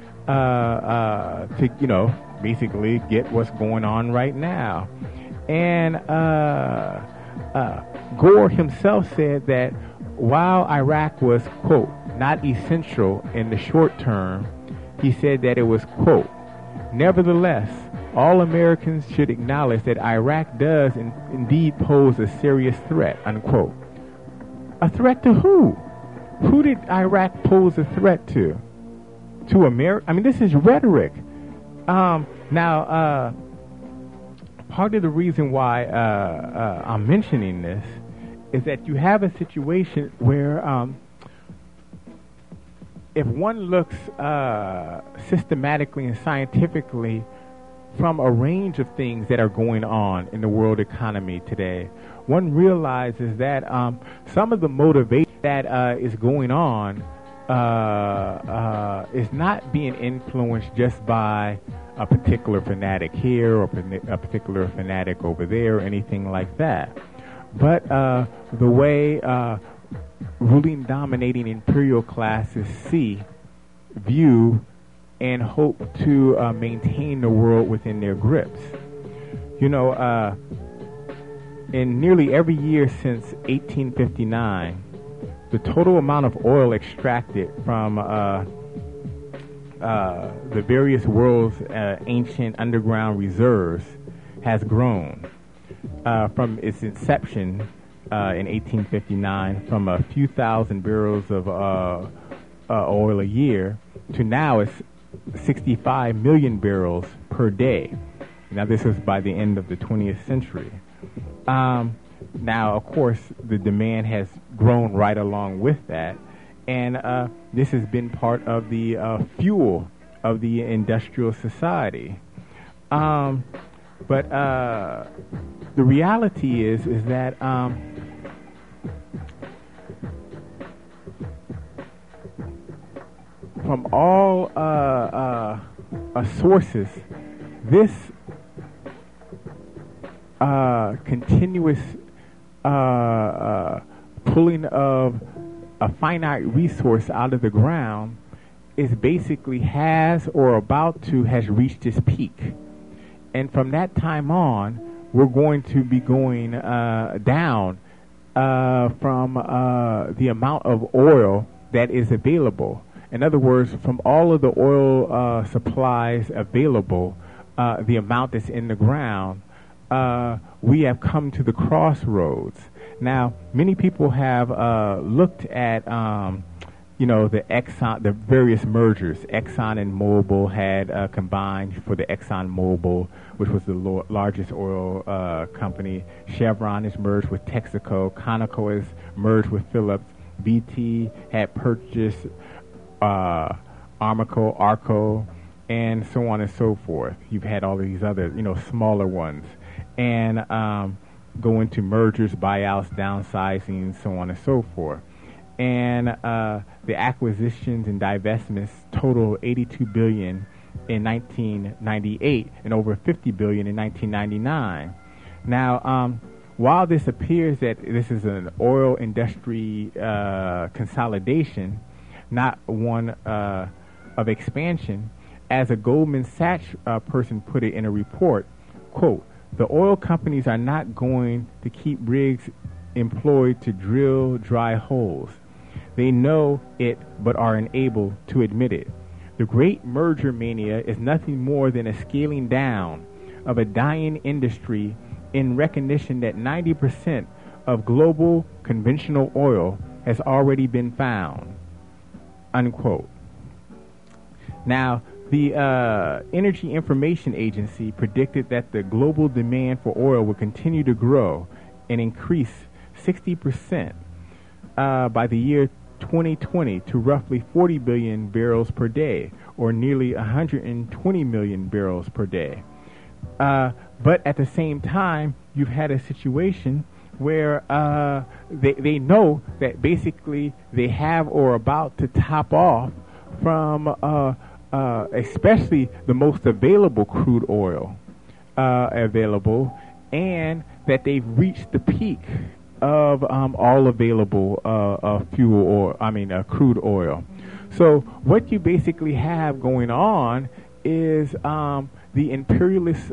to, you know, basically get what's going on right now. And Gore himself said that while Iraq was, quote, not essential in the short term, he said that it was, quote, nevertheless, all Americans should acknowledge that Iraq does indeed pose a serious threat, unquote. A threat to who? Who did Iraq pose a threat to? To America? I mean, this is rhetoric. Now, part of the reason why I'm mentioning this is that you have a situation where if one looks systematically and scientifically from a range of things that are going on in the world economy today, one realizes that some of the motivation that is going on is not being influenced just by a particular fanatic here or a particular fanatic over there or anything like that. But the way ruling, dominating imperial classes view, and hope to maintain the world within their grips. You know, in nearly every year since 1859, the total amount of oil extracted from the various world's ancient underground reserves has grown. From its inception in 1859, from a few thousand barrels of oil a year to now it's 65 million barrels per day. Now this is by the end of the 20th century. Now, of course, the demand has grown right along with that, and this has been part of the fuel of the industrial society. But the reality is that from all sources, this continuous pulling of a finite resource out of the ground is basically has reached its peak. And from that time on, we're going to be going down from the amount of oil that is available. In other words, from all of the oil supplies available, the amount that's in the ground, we have come to the crossroads. Now, many people have looked at, the various mergers. Exxon and Mobil had combined for the Exxon Mobil, which was the largest oil company. Chevron is merged with Texaco. Conoco is merged with Phillips. BT had purchased Armco, Arco, and so on and so forth. You've had all of these other, smaller ones. And go into mergers, buyouts, downsizing, so on and so forth. And the acquisitions and divestments total $82 billion in 1998 and over $50 billion in 1999. Now, while this appears that this is an oil industry consolidation, not one of expansion, as a Goldman Sachs person put it in a report, quote, the oil companies are not going to keep rigs employed to drill dry holes. They know it but are unable to admit it. The great merger mania is nothing more than a scaling down of a dying industry in recognition that 90% of global conventional oil has already been found, unquote. Now, the Energy Information Agency predicted that the global demand for oil will continue to grow and increase 60% by the year 2020 to roughly 40 billion barrels per day, or nearly 120 million barrels per day. But at the same time, you've had a situation where they know that basically they have or are about to top off from especially the most available crude oil available, and that they've reached the peak of all available crude oil. So what you basically have going on is the imperialists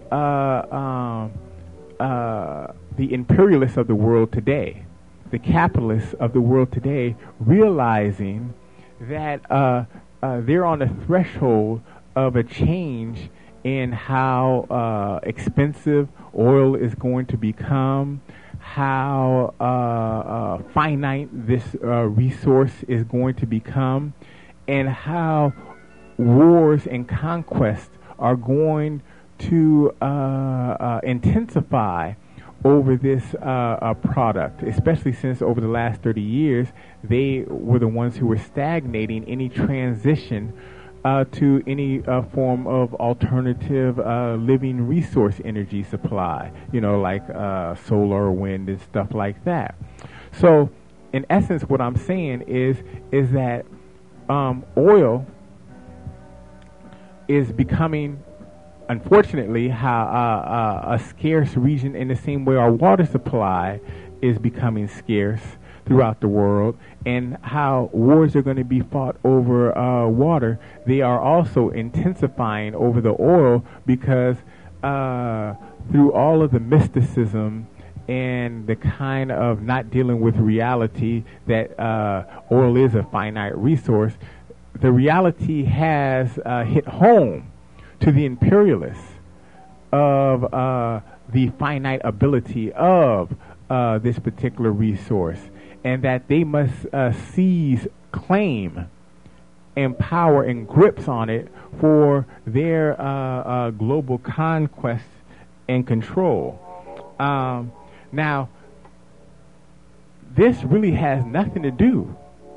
of the world today, the capitalists of the world today, realizing that they're on the threshold of a change in how expensive oil is going to become, how finite this resource is going to become, and how wars and conquests are going to intensify over this product, especially since over the last 30 years, they were the ones who were stagnating any transition to any form of alternative living resource energy supply, like solar, wind, and stuff like that. So, in essence, what I'm saying is that oil is becoming, unfortunately, a scarce region in the same way our water supply is becoming scarce throughout the world, and how wars are going to be fought over water. They are also intensifying over the oil because through all of the mysticism and the kind of not dealing with reality that oil is a finite resource, the reality has hit home to the imperialists of the finite ability of this particular resource, and that they must seize, claim, and power and grips on it for their global conquest and control. Now, this really has nothing to do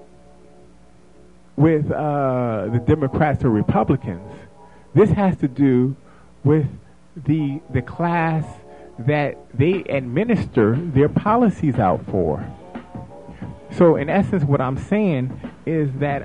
with the Democrats or Republicans. This has to do with the class that they administer their policies out for. So in essence, what I'm saying is that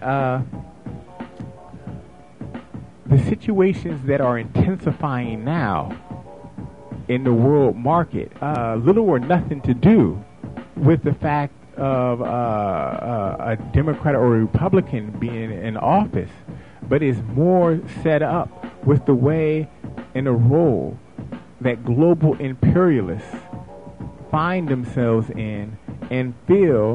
the situations that are intensifying now in the world market, little or nothing to do with the fact of a Democrat or a Republican being in office, but is more set up with the way and the role that global imperialists find themselves in and feel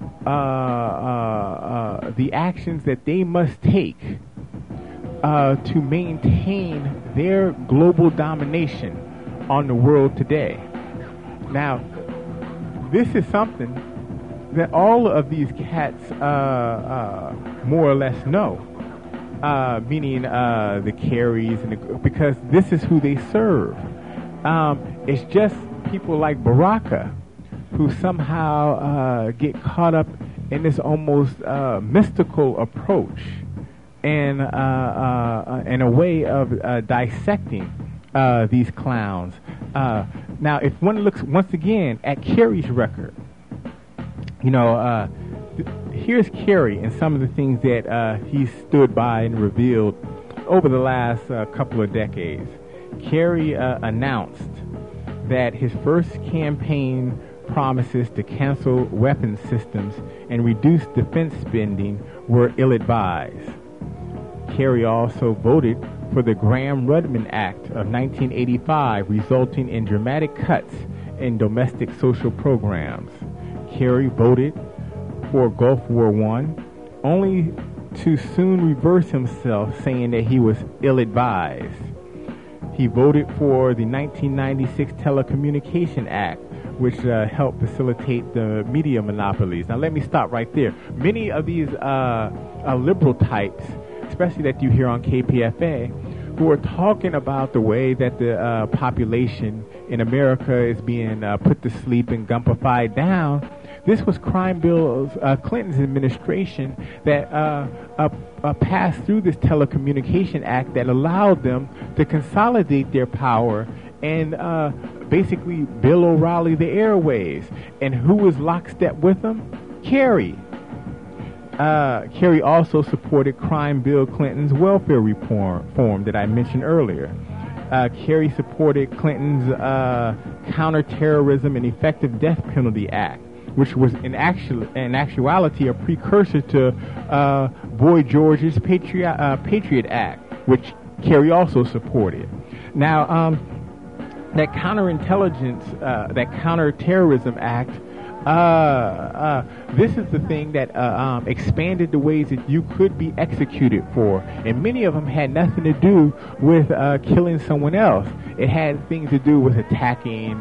the actions that they must take to maintain their global domination on the world today. Now, this is something that all of these cats more or less know, meaning the Kerrys, because this is who they serve. It's just people like Baraka who somehow get caught up in this almost mystical approach and a way of dissecting these clowns. Now, if one looks once again at Kerry's record, here's Kerry and some of the things that he stood by and revealed over the last couple of decades. Kerry announced that his first campaign promises to cancel weapons systems and reduce defense spending were ill-advised. Kerry also voted for the Gramm-Rudman Act of 1985, resulting in dramatic cuts in domestic social programs. Kerry voted for Gulf War I, only to soon reverse himself, saying that he was ill-advised. He voted for the 1996 Telecommunication Act, which helped facilitate the media monopolies. Now, let me stop right there. Many of these liberal types, especially that you hear on KPFA, who are talking about the way that the population in America is being put to sleep and gumpified down, this was Crime Bill Clinton's administration that passed through this Telecommunication Act that allowed them to consolidate their power and basically Bill O'Reilly the airwaves. And who was lockstep with them? Kerry. Kerry also supported Crime Bill Clinton's welfare reform that I mentioned earlier. Kerry supported Clinton's Counterterrorism and Effective Death Penalty Act, which was in actuality a precursor to Boy George's Patriot Act, which Kerry also supported. Now, that counterintelligence, that Counterterrorism Act, this is the thing that expanded the ways that you could be executed for, and many of them had nothing to do with killing someone else. It had things to do with attacking,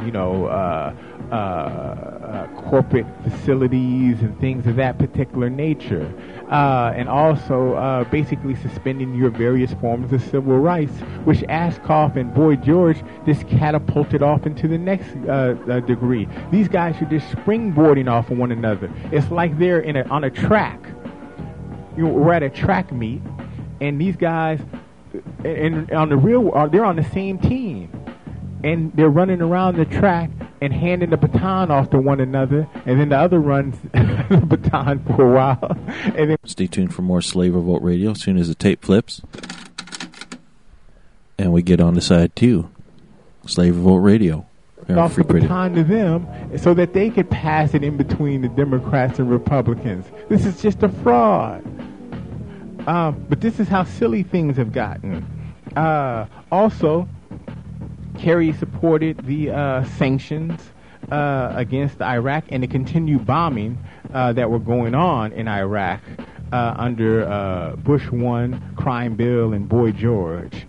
corporate facilities and things of that particular nature, and also basically suspending your various forms of civil rights, which Ashcroft and Boy George just catapulted off into the next degree. These guys are just springboarding off of one another. It's like they're on a track. We're at a track meet, and these guys, and on the real, they're on the same team, and they're running around the track and handing the baton off to one another, and then the other runs the baton for a while. And then stay tuned for more Slave Revolt Radio as soon as the tape flips, and we get on to side 2, Slave Revolt Radio. Off the baton to them so that they could pass it in between the Democrats and Republicans. This is just a fraud. But this is how silly things have gotten. Also, Kerry supported the sanctions against Iraq and the continued bombing that were going on in Iraq under Bush 1, Crime Bill, and Boy George.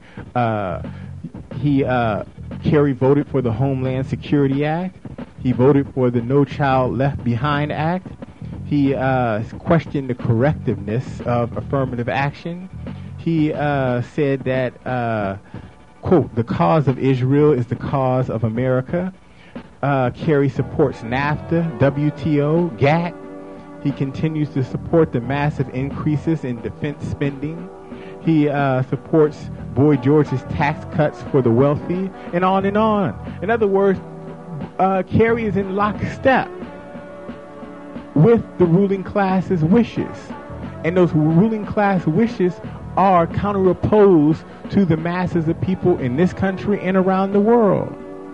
Kerry voted for the Homeland Security Act. He voted for the No Child Left Behind Act. He questioned the correctiveness of affirmative action. He said that, quote, the cause of Israel is the cause of America. Kerry supports NAFTA, WTO, GATT. He continues to support the massive increases in defense spending. He supports Boy George's tax cuts for the wealthy, and on and on. In other words, Kerry is in lockstep with the ruling class's wishes. And those ruling class wishes are counteropposed to the masses of people in this country and around the world.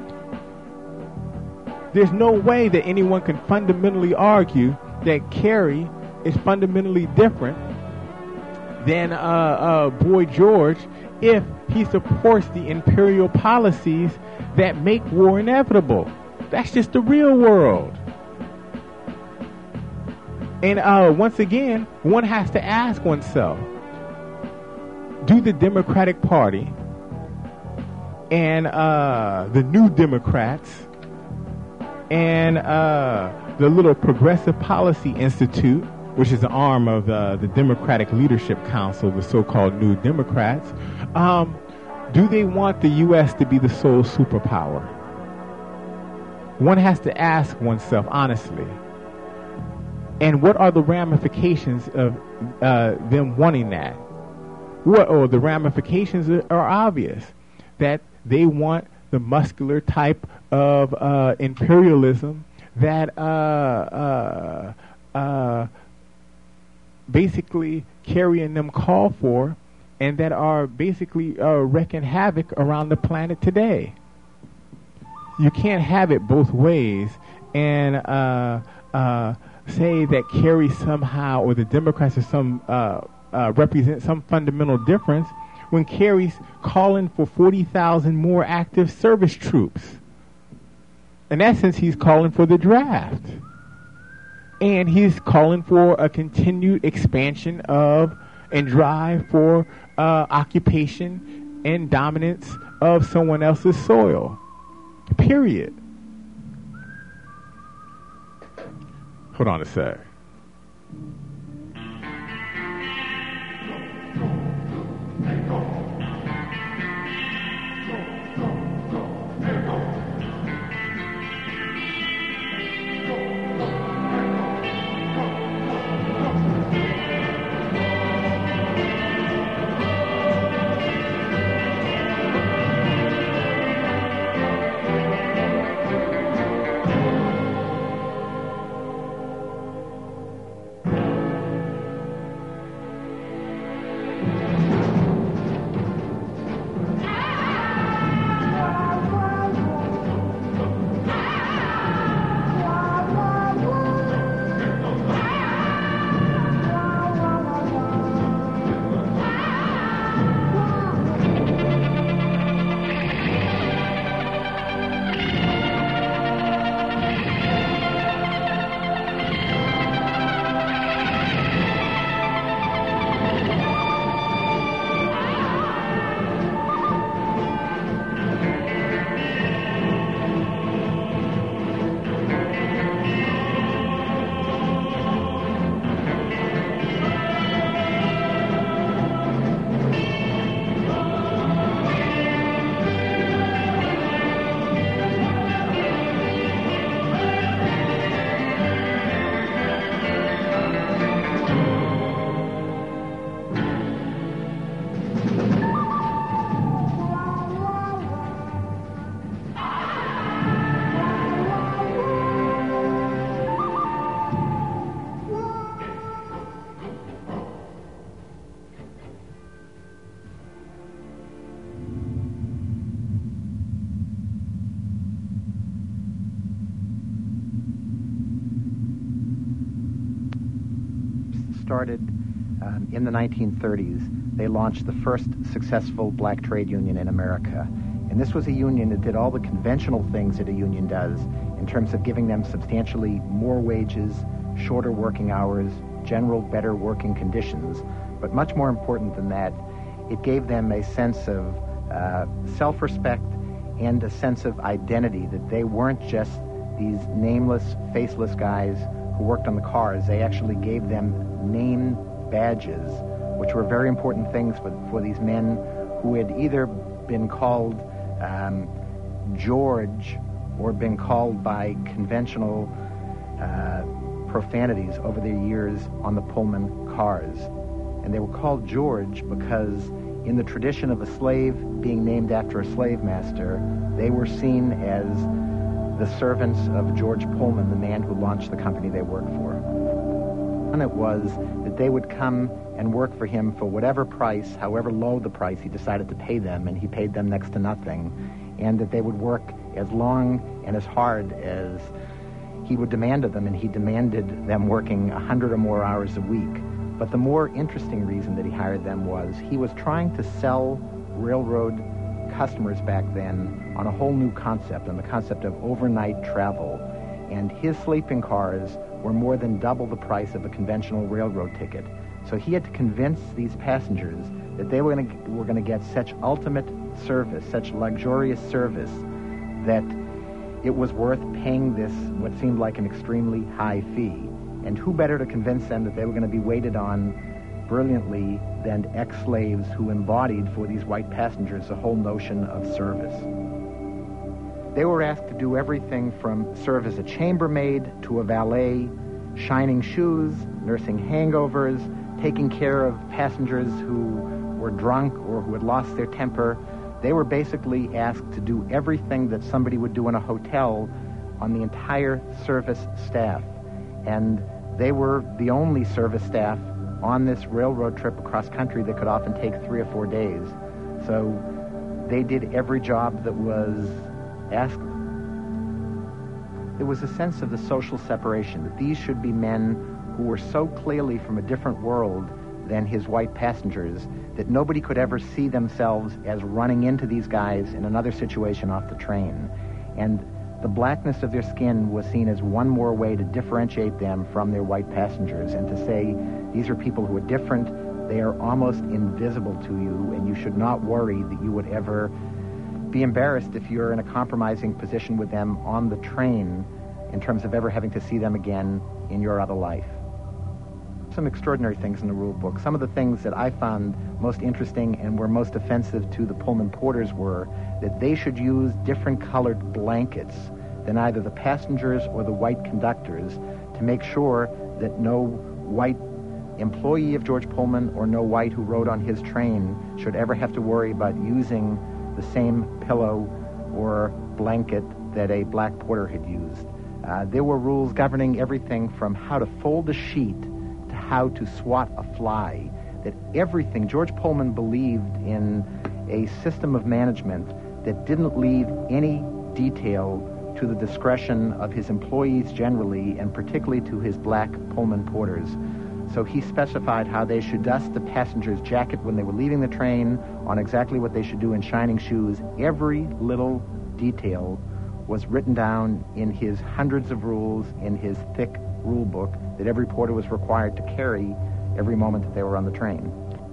There's no way that anyone can fundamentally argue that Kerry is fundamentally different than Boy George if he supports the imperial policies that make war inevitable. That's just the real world. And once again, one has to ask oneself, do the Democratic Party and the New Democrats and the little Progressive Policy Institute, which is an arm of the Democratic Leadership Council, the so-called New Democrats, do they want the U.S. to be the sole superpower? One has to ask oneself honestly. And what are the ramifications of them wanting that? The ramifications are obvious. That they want the muscular type of imperialism that basically Kerry and them call for, and that are basically wreaking havoc around the planet today. You can't have it both ways and say that Kerry somehow, or the Democrats, are represent some fundamental difference when Kerry's calling for 40,000 more active service troops. In essence, he's calling for the draft. And he's calling for a continued expansion of and drive for occupation and dominance of someone else's soil. Period. Hold on a sec. started in the 1930s. They launched the first successful black trade union in America. And this was a union that did all the conventional things that a union does in terms of giving them substantially more wages, shorter working hours, general better working conditions. But much more important than that, it gave them a sense of self-respect and a sense of identity, that they weren't just these nameless, faceless guys who worked on the cars. They actually gave them name badges, which were very important things for these men who had either been called George or been called by conventional profanities over the years on the Pullman cars. And they were called George because in the tradition of a slave being named after a slave master, they were seen as the servants of George Pullman, the man who launched the company they worked for. And it was that they would come and work for him for whatever price, however low the price he decided to pay them, and he paid them next to nothing, and that they would work as long and as hard as he would demand of them, and he demanded them working 100 or more hours a week. But the more interesting reason that he hired them was he was trying to sell railroad customers back then on a whole new concept, on the concept of overnight travel. And his sleeping cars were more than double the price of a conventional railroad ticket. So he had to convince these passengers that they were going to get such ultimate service, such luxurious service, that it was worth paying this, what seemed like an extremely high fee. And who better to convince them that they were going to be waited on brilliantly than ex-slaves who embodied for these white passengers the whole notion of service. They were asked to do everything from serve as a chambermaid to a valet, shining shoes, nursing hangovers, taking care of passengers who were drunk or who had lost their temper. They were basically asked to do everything that somebody would do in a hotel on the entire service staff. And they were the only service staff on this railroad trip across country that could often take 3 or 4 days. So they did every job that was asked. There was a sense of the social separation, that these should be men who were so clearly from a different world than his white passengers that nobody could ever see themselves as running into these guys in another situation off the train. And the blackness of their skin was seen as one more way to differentiate them from their white passengers and to say, these are people who are different, they are almost invisible to you, and you should not worry that you would ever be embarrassed if you're in a compromising position with them on the train in terms of ever having to see them again in your other life. Some extraordinary things in the rule book. Some of the things that I found most interesting and were most offensive to the Pullman porters were that they should use different colored blankets than either the passengers or the white conductors to make sure that no white employee of George Pullman or no white who rode on his train should ever have to worry about using the same pillow or blanket that a black porter had used. There were rules governing everything from how to fold a sheet to how to swat a fly, that everything, George Pullman believed in a system of management that didn't leave any detail to the discretion of his employees generally, and particularly to his black Pullman porters. So he specified how they should dust the passenger's jacket when they were leaving the train, on exactly what they should do in shining shoes. Every little detail was written down in his hundreds of rules, in his thick rule book, that every porter was required to carry every moment that they were on the train.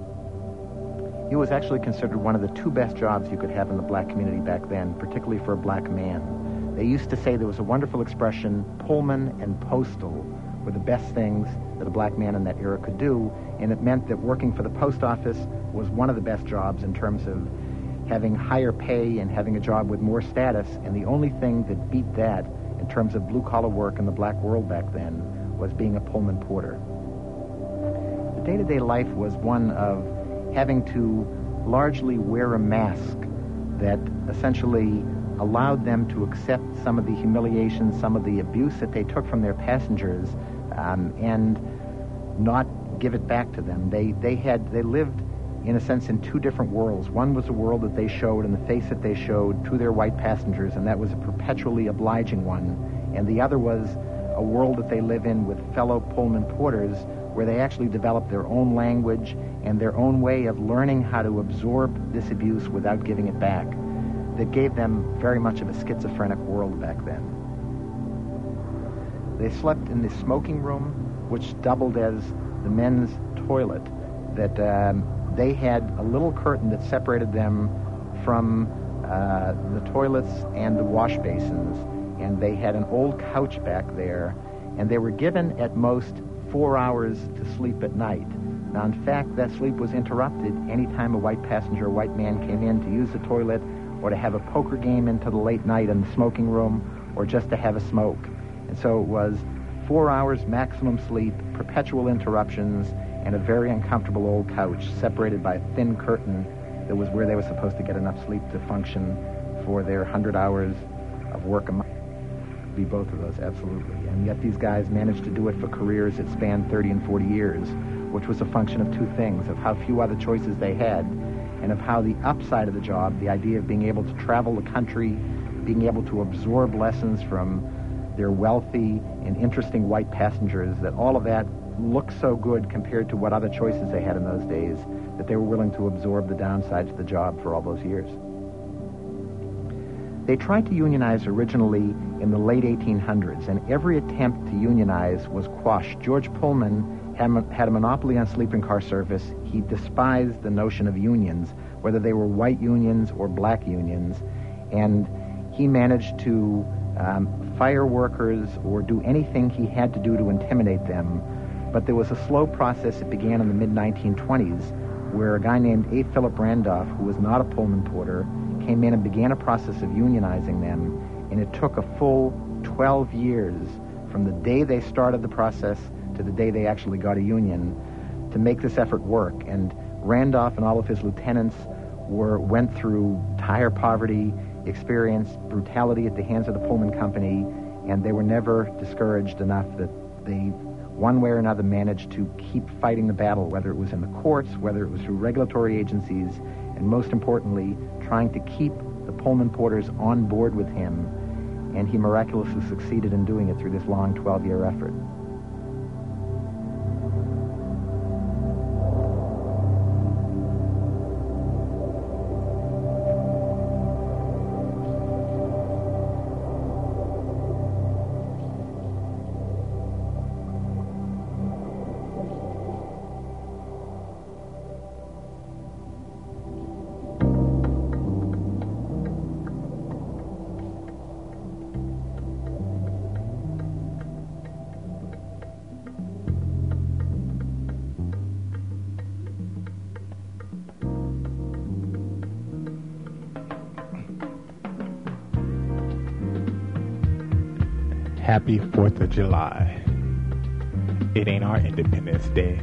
It was actually considered one of the 2 best jobs you could have in the black community back then, particularly for a black man. They used to say, there was a wonderful expression, Pullman and postal were the best things that a black man in that era could do, and it meant that working for the post office was one of the best jobs in terms of having higher pay and having a job with more status, and the only thing that beat that in terms of blue-collar work in the black world back then was being a Pullman porter. The day-to-day life was one of having to largely wear a mask that essentially allowed them to accept some of the humiliation, some of the abuse that they took from their passengers, and not give it back to them. They lived, in a sense, in 2 different worlds. One was a world that they showed and the face that they showed to their white passengers, and that was a perpetually obliging one. And the other was a world that they live in with fellow Pullman porters, where they actually developed their own language and their own way of learning how to absorb this abuse without giving it back, that gave them very much of a schizophrenic world back then. They slept in the smoking room, which doubled as the men's toilet, that they had a little curtain that separated them from the toilets and the wash basins, and they had an old couch back there, and they were given at most 4 hours to sleep at night. Now, in fact, that sleep was interrupted any time a white passenger, a white man, came in to use the toilet or to have a poker game into the late night in the smoking room or just to have a smoke. And so it was 4 hours maximum sleep, perpetual interruptions, and a very uncomfortable old couch separated by a thin curtain that was where they were supposed to get enough sleep to function for their 100 hours of work a month. Be both of those, absolutely. And yet these guys managed to do it for careers that spanned 30 and 40 years, which was a function of two things, of how few other choices they had, and of how the upside of the job, the idea of being able to travel the country, being able to absorb lessons from their wealthy and interesting white passengers, that all of that looked so good compared to what other choices they had in those days, that they were willing to absorb the downsides of the job for all those years. They tried to unionize originally in the late 1800s, and every attempt to unionize was quashed. George Pullman had a monopoly on sleeping car service. He despised the notion of unions, whether they were white unions or black unions, and he managed to fire workers or do anything he had to do to intimidate them. But there was a slow process that began in the mid-1920s where a guy named A. Philip Randolph, who was not a Pullman porter, came in and began a process of unionizing them, and it took a full 12 years from the day they started the process to the day they actually got a union to make this effort work. And Randolph and all of his lieutenants went through tire poverty, experienced brutality at the hands of the Pullman Company, and they were never discouraged enough that they, one way or another, managed to keep fighting the battle, whether it was in the courts, whether it was through regulatory agencies, and most importantly, trying to keep the Pullman porters on board with him, and he miraculously succeeded in doing it through this long 12-year effort. Happy 4th of July. It ain't our Independence Day.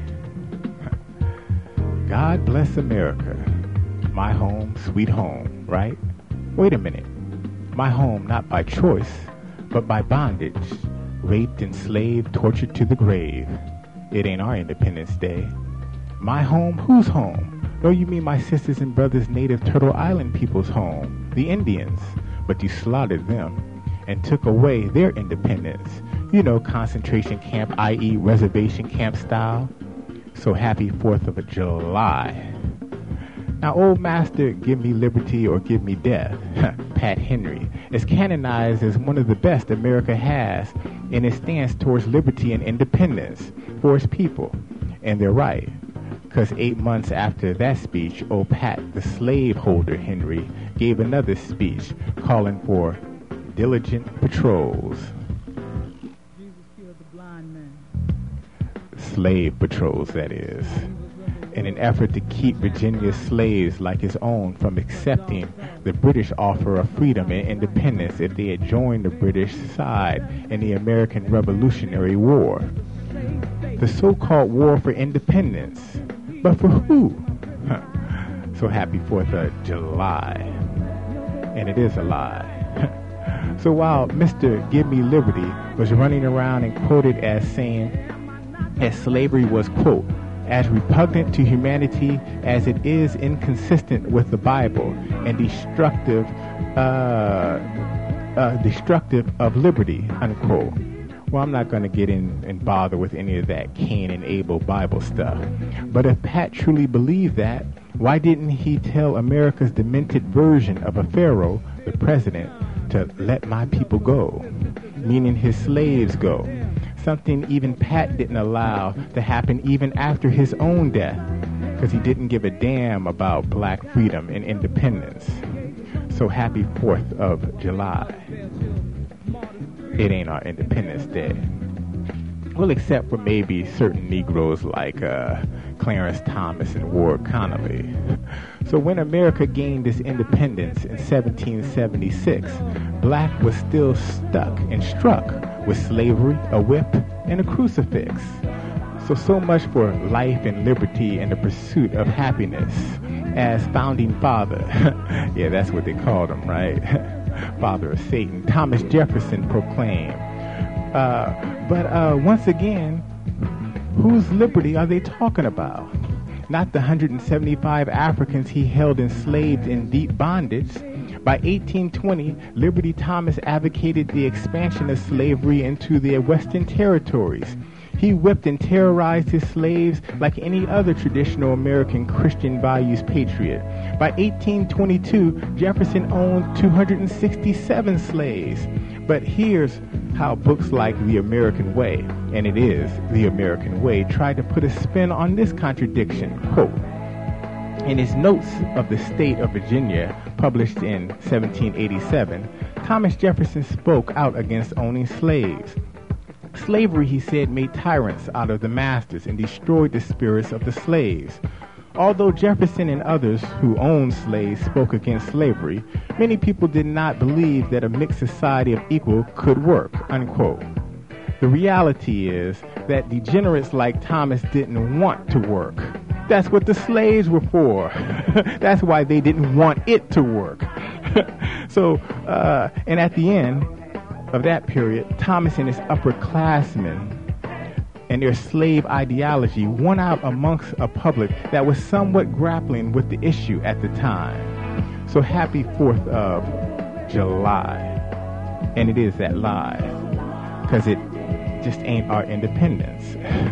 God bless America. My home, sweet home, right? Wait a minute. My home not by choice, but by bondage. Raped, enslaved, tortured to the grave. It ain't our Independence Day. My home, whose home? No, you mean my sisters and brothers' native Turtle Island people's home, the Indians. But you slaughtered them and took away their independence. You know, concentration camp, i.e. reservation camp style. So happy 4th of July. Now, old master, give me liberty or give me death, Pat Henry, is canonized as one of the best America has in its stance towards liberty and independence for its people. And they're right, because 8 months after that speech, old Pat, the slaveholder Henry, gave another speech calling for diligent patrols. Jesus killed the blind man. Slave patrols, that is. In an effort to keep Virginia's slaves like his own from accepting the British offer of freedom and independence if they had joined the British side in the American Revolutionary War. The so-called War for Independence. But for who? So happy 4th of July. And it is a lie. So while Mr. Give Me Liberty was running around and quoted as saying that slavery was, quote, as repugnant to humanity as it is inconsistent with the Bible and destructive of liberty, unquote. Well, I'm not going to get in and bother with any of that Cain and Abel Bible stuff. But if Pat truly believed that, why didn't he tell America's demented version of a pharaoh, the president, to let my people go, meaning his slaves go? Something even Pat didn't allow to happen even after his own death, because he didn't give a damn about black freedom and independence. So happy 4th of July. It ain't our Independence Day. Well, except for maybe certain Negroes like Clarence Thomas and Ward Connolly. So when America gained its independence in 1776, black was still stuck and struck with slavery, a whip, and a crucifix. So much for life and liberty and the pursuit of happiness. As founding father, yeah, that's what they called him, right? Father of Satan, Thomas Jefferson proclaimed. But once again, whose liberty are they talking about? Not the 175 Africans he held enslaved in deep bondage. By 1820, Liberty Thomas advocated the expansion of slavery into the Western territories. He whipped and terrorized his slaves like any other traditional American Christian values patriot. By 1822, Jefferson owned 267 slaves. But here's how books like The American Way, and it is The American Way, tried to put a spin on this contradiction. Quote, in his Notes of the State of Virginia, published in 1787, Thomas Jefferson spoke out against owning slaves. Slavery, he said, made tyrants out of the masters and destroyed the spirits of the slaves. Although Jefferson and others who owned slaves spoke against slavery, many people did not believe that a mixed society of equal could work, unquote. The reality is that degenerates like Thomas didn't want to work. That's what the slaves were for. That's why they didn't want it to work. And at the end of that period, Thomas and his upperclassmen and their slave ideology won out amongst a public that was somewhat grappling with the issue at the time. So happy 4th of July. And it is that lie, because it just ain't our independence.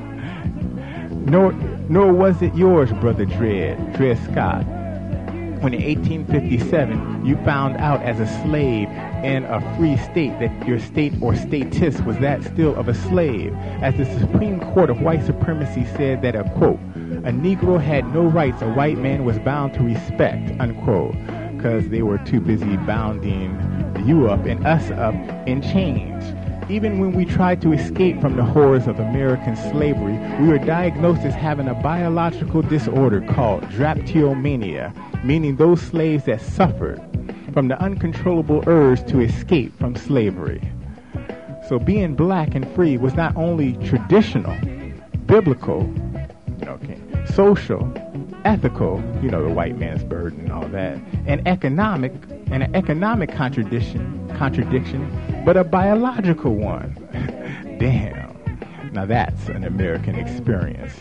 Nor was it yours, Brother Dred Scott, when in 1857 you found out as a slave in a free state that your state or status was that still of a slave, as the Supreme Court of White Supremacy said that, quote, a Negro had no rights a white man was bound to respect, unquote, because they were too busy bounding you up and us up in chains. Even when we tried to escape from the horrors of American slavery, we were diagnosed as having a biological disorder called drapetomania, meaning those slaves that suffered from the uncontrollable urge to escape from slavery. So being black and free was not only traditional, biblical, social, ethical, the white man's burden and all that, and an economic contradiction, but a biological one. Damn. Now that's an American experience.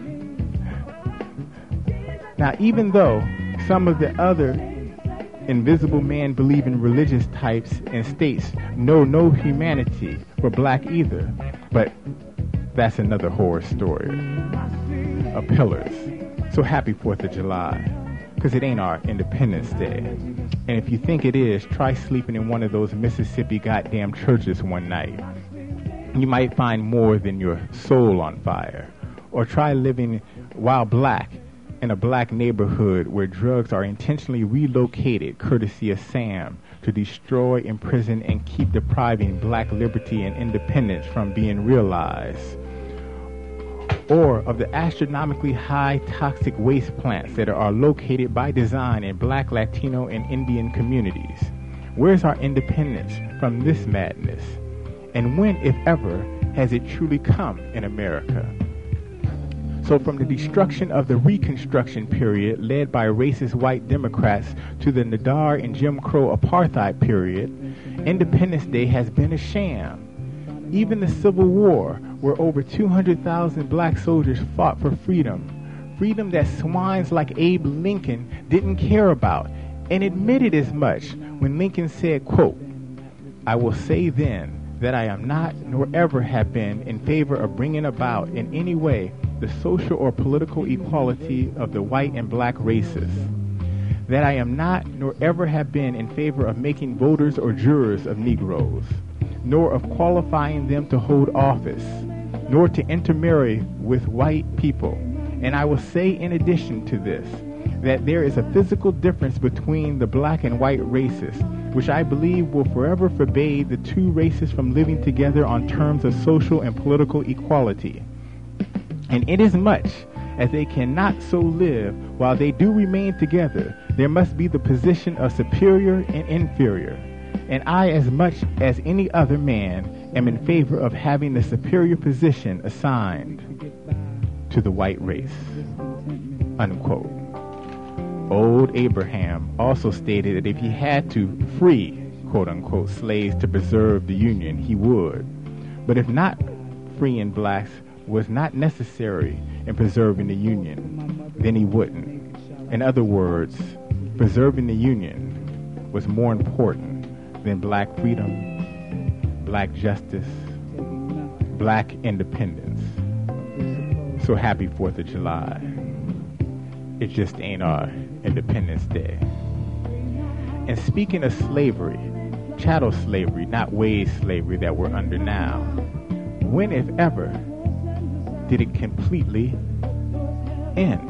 Now, even though some of the other invisible man believing religious types and states know no humanity for black either, but that's another horror story of pillars. So happy 4th of July, because it ain't our Independence Day. And if you think it is, try sleeping in one of those Mississippi goddamn churches one night. You might find more than your soul on fire. Or try living while black in a black neighborhood where drugs are intentionally relocated, courtesy of Sam, to destroy, imprison, and keep depriving black liberty and independence from being realized. Or of the astronomically high toxic waste plants that are located by design in black, Latino, and Indian communities. Where's our independence from this madness? And when, if ever, has it truly come in America? So from the destruction of the Reconstruction period led by racist white Democrats to the Nadar and Jim Crow apartheid period, Independence Day has been a sham. Even the Civil War, where over 200,000 black soldiers fought for freedom that swines like Abe Lincoln didn't care about, and admitted as much when Lincoln said, quote, I will say then that I am not, nor ever have been, in favor of bringing about in any way the social or political equality of the white and black races. That I am not, nor ever have been, in favor of making voters or jurors of Negroes, nor of qualifying them to hold office, nor to intermarry with white people. And I will say in addition to this, that there is a physical difference between the black and white races, which I believe will forever forbade the two races from living together on terms of social and political equality. And inasmuch as they cannot so live while they do remain together, there must be the position of superior and inferior. And I, as much as any other man, am in favor of having the superior position assigned to the white race." Unquote. Old Abraham also stated that if he had to free, quote-unquote, slaves to preserve the Union, he would. But if not freeing blacks was not necessary in preserving the Union, then he wouldn't. In other words, preserving the Union was more important than black freedom, black justice, black independence. So happy 4th of July. It just ain't our Independence Day. And speaking of slavery, chattel slavery, not wage slavery that we're under now, when, if ever, did it completely end?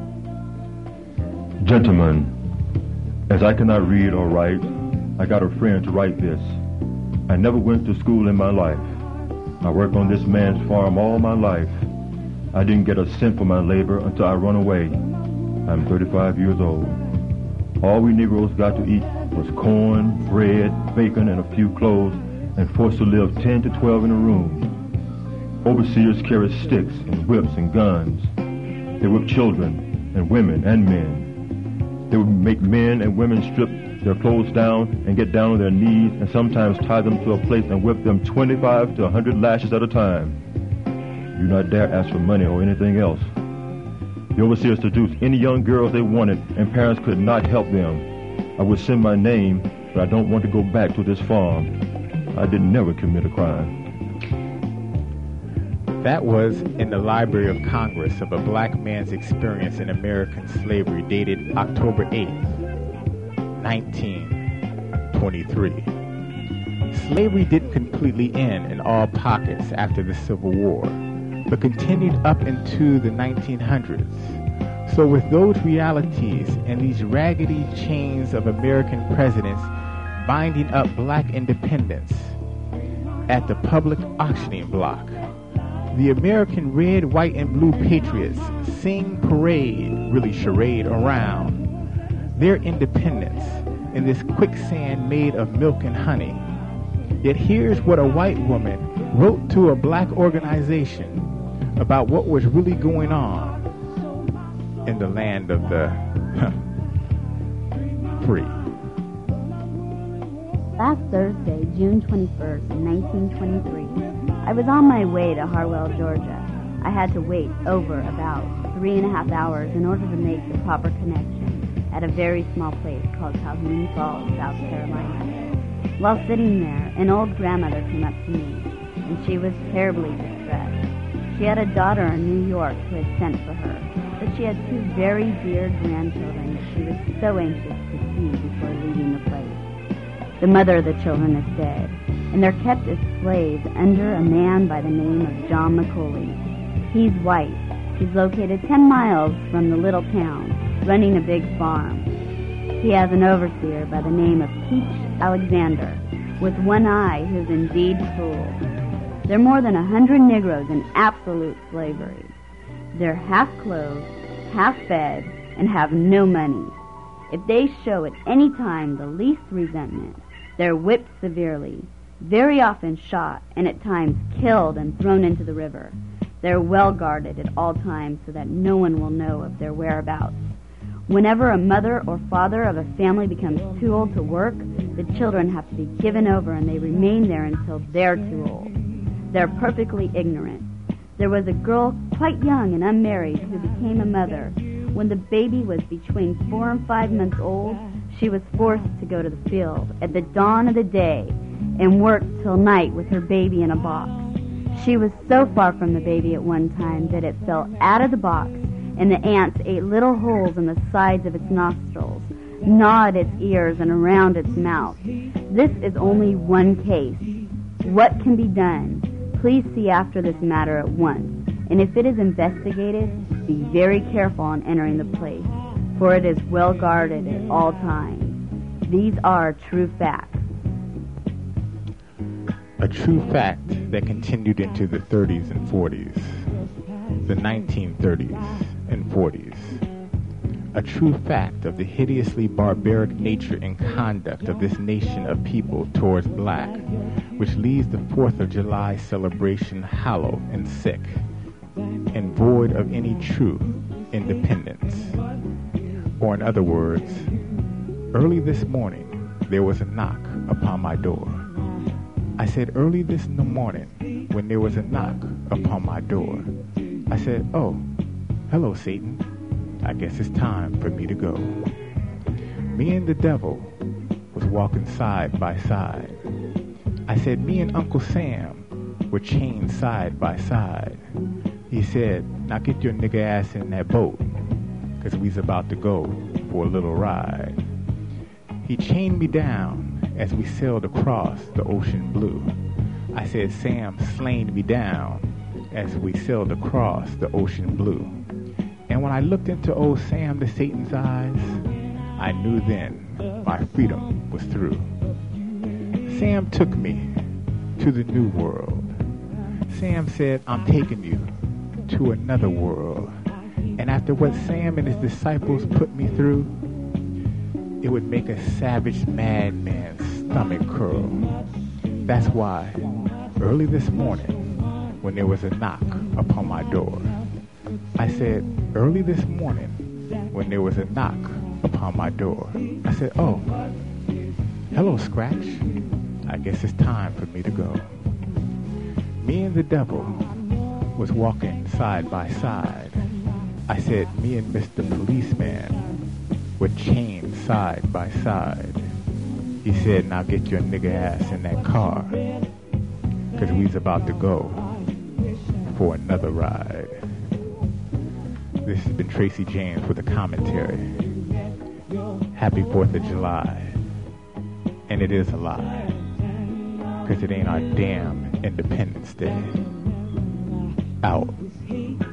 Gentlemen, as I cannot read or write, I got a friend to write this. I never went to school in my life. I worked on this man's farm all my life. I didn't get a cent for my labor until I run away. I'm 35 years old. All we Negroes got to eat was corn, bread, bacon, and a few clothes, and forced to live 10 to 12 in a room. Overseers carried sticks and whips and guns. They whipped children and women and men. They would make men and women strip their clothes down and get down on their knees and sometimes tie them to a place and whip them 25 to 100 lashes at a time. Do not dare ask for money or anything else. The overseers seduced any young girls they wanted, and parents could not help them. I would send my name, but I don't want to go back to this farm. I didn't never commit a crime. That was in the Library of Congress of a black man's experience in American slavery, dated October 8th, 1923. Slavery didn't completely end in all pockets after the Civil War, but continued up into the 1900s. So with those realities and these raggedy chains of American presidents binding up black independence at the public auctioning block, the American red, white, and blue patriots sing parade, really charade, around their independence in this quicksand made of milk and honey. Yet here's what a white woman wrote to a black organization about what was really going on in the land of the free. Last Thursday, June 21st, 1923, I was on my way to Harwell, Georgia. I had to wait over about 3.5 hours in order to make the proper connection at a very small place called Calhoun Falls, South Carolina. While sitting there, an old grandmother came up to me, and she was terribly distressed. She had a daughter in New York who had sent for her, but she had 2 very dear grandchildren that she was so anxious to see before leaving the place. The mother of the children is dead, and they're kept as slaves under a man by the name of John McCauley. He's white. He's located 10 miles from the little town, running a big farm. He has an overseer by the name of Keach Alexander, with one eye, who's indeed cruel. There are more than 100 Negroes in absolute slavery. They're half clothed, half fed, and have no money. If they show at any time the least resentment, they're whipped severely, very often shot, and at times killed and thrown into the river. They're well guarded at all times so that no one will know of their whereabouts. Whenever a mother or father of a family becomes too old to work, the children have to be given over and they remain there until they're too old. They're perfectly ignorant. There was a girl quite young and unmarried who became a mother. When the baby was between 4 and 5 months old, she was forced to go to the field at the dawn of the day and worked till night with her baby in a box. She was so far from the baby at one time that it fell out of the box, and the ants ate little holes in the sides of its nostrils, gnawed its ears, and around its mouth. This is only one case. What can be done? Please see after this matter at once, and if it is investigated, be very careful on entering the place, for it is well guarded at all times. These are true facts. A true fact that continued into the 30s and 40s, the 1930s and 40s. A true fact of the hideously barbaric nature and conduct of this nation of people towards black, which leaves the 4th of July celebration hollow and sick, and void of any true independence. Or in other words, early this morning, there was a knock upon my door. I said early this morning, when there was a knock upon my door, I said, "Oh, hello, Satan. I guess it's time for me to go." Me and the devil was walking side by side. I said, me and Uncle Sam were chained side by side. He said, "Now get your nigga ass in that boat, 'cause we's about to go for a little ride." He chained me down as we sailed across the ocean blue. I said, "Sam slayed me down as we sailed across the ocean blue." And when I looked into old Sam the Satan's eyes, I knew then my freedom was through. Sam took me to the new world. Sam said, "I'm taking you to another world." And after what Sam and his disciples put me through, it would make a savage madman's stomach curl. That's why, early this morning, when there was a knock upon my door, I said, early this morning, when there was a knock upon my door, I said, "Oh, hello, Scratch. I guess it's time for me to go." Me and the devil was walking side by side. I said, me and Mr. Policeman were chained side by side. He said, "Now get your nigga ass in that car, 'cause we's about to go for another ride." This has been Tracy James with a commentary. Happy 4th of July. And it is a lie, 'cause it ain't our damn Independence Day. Out.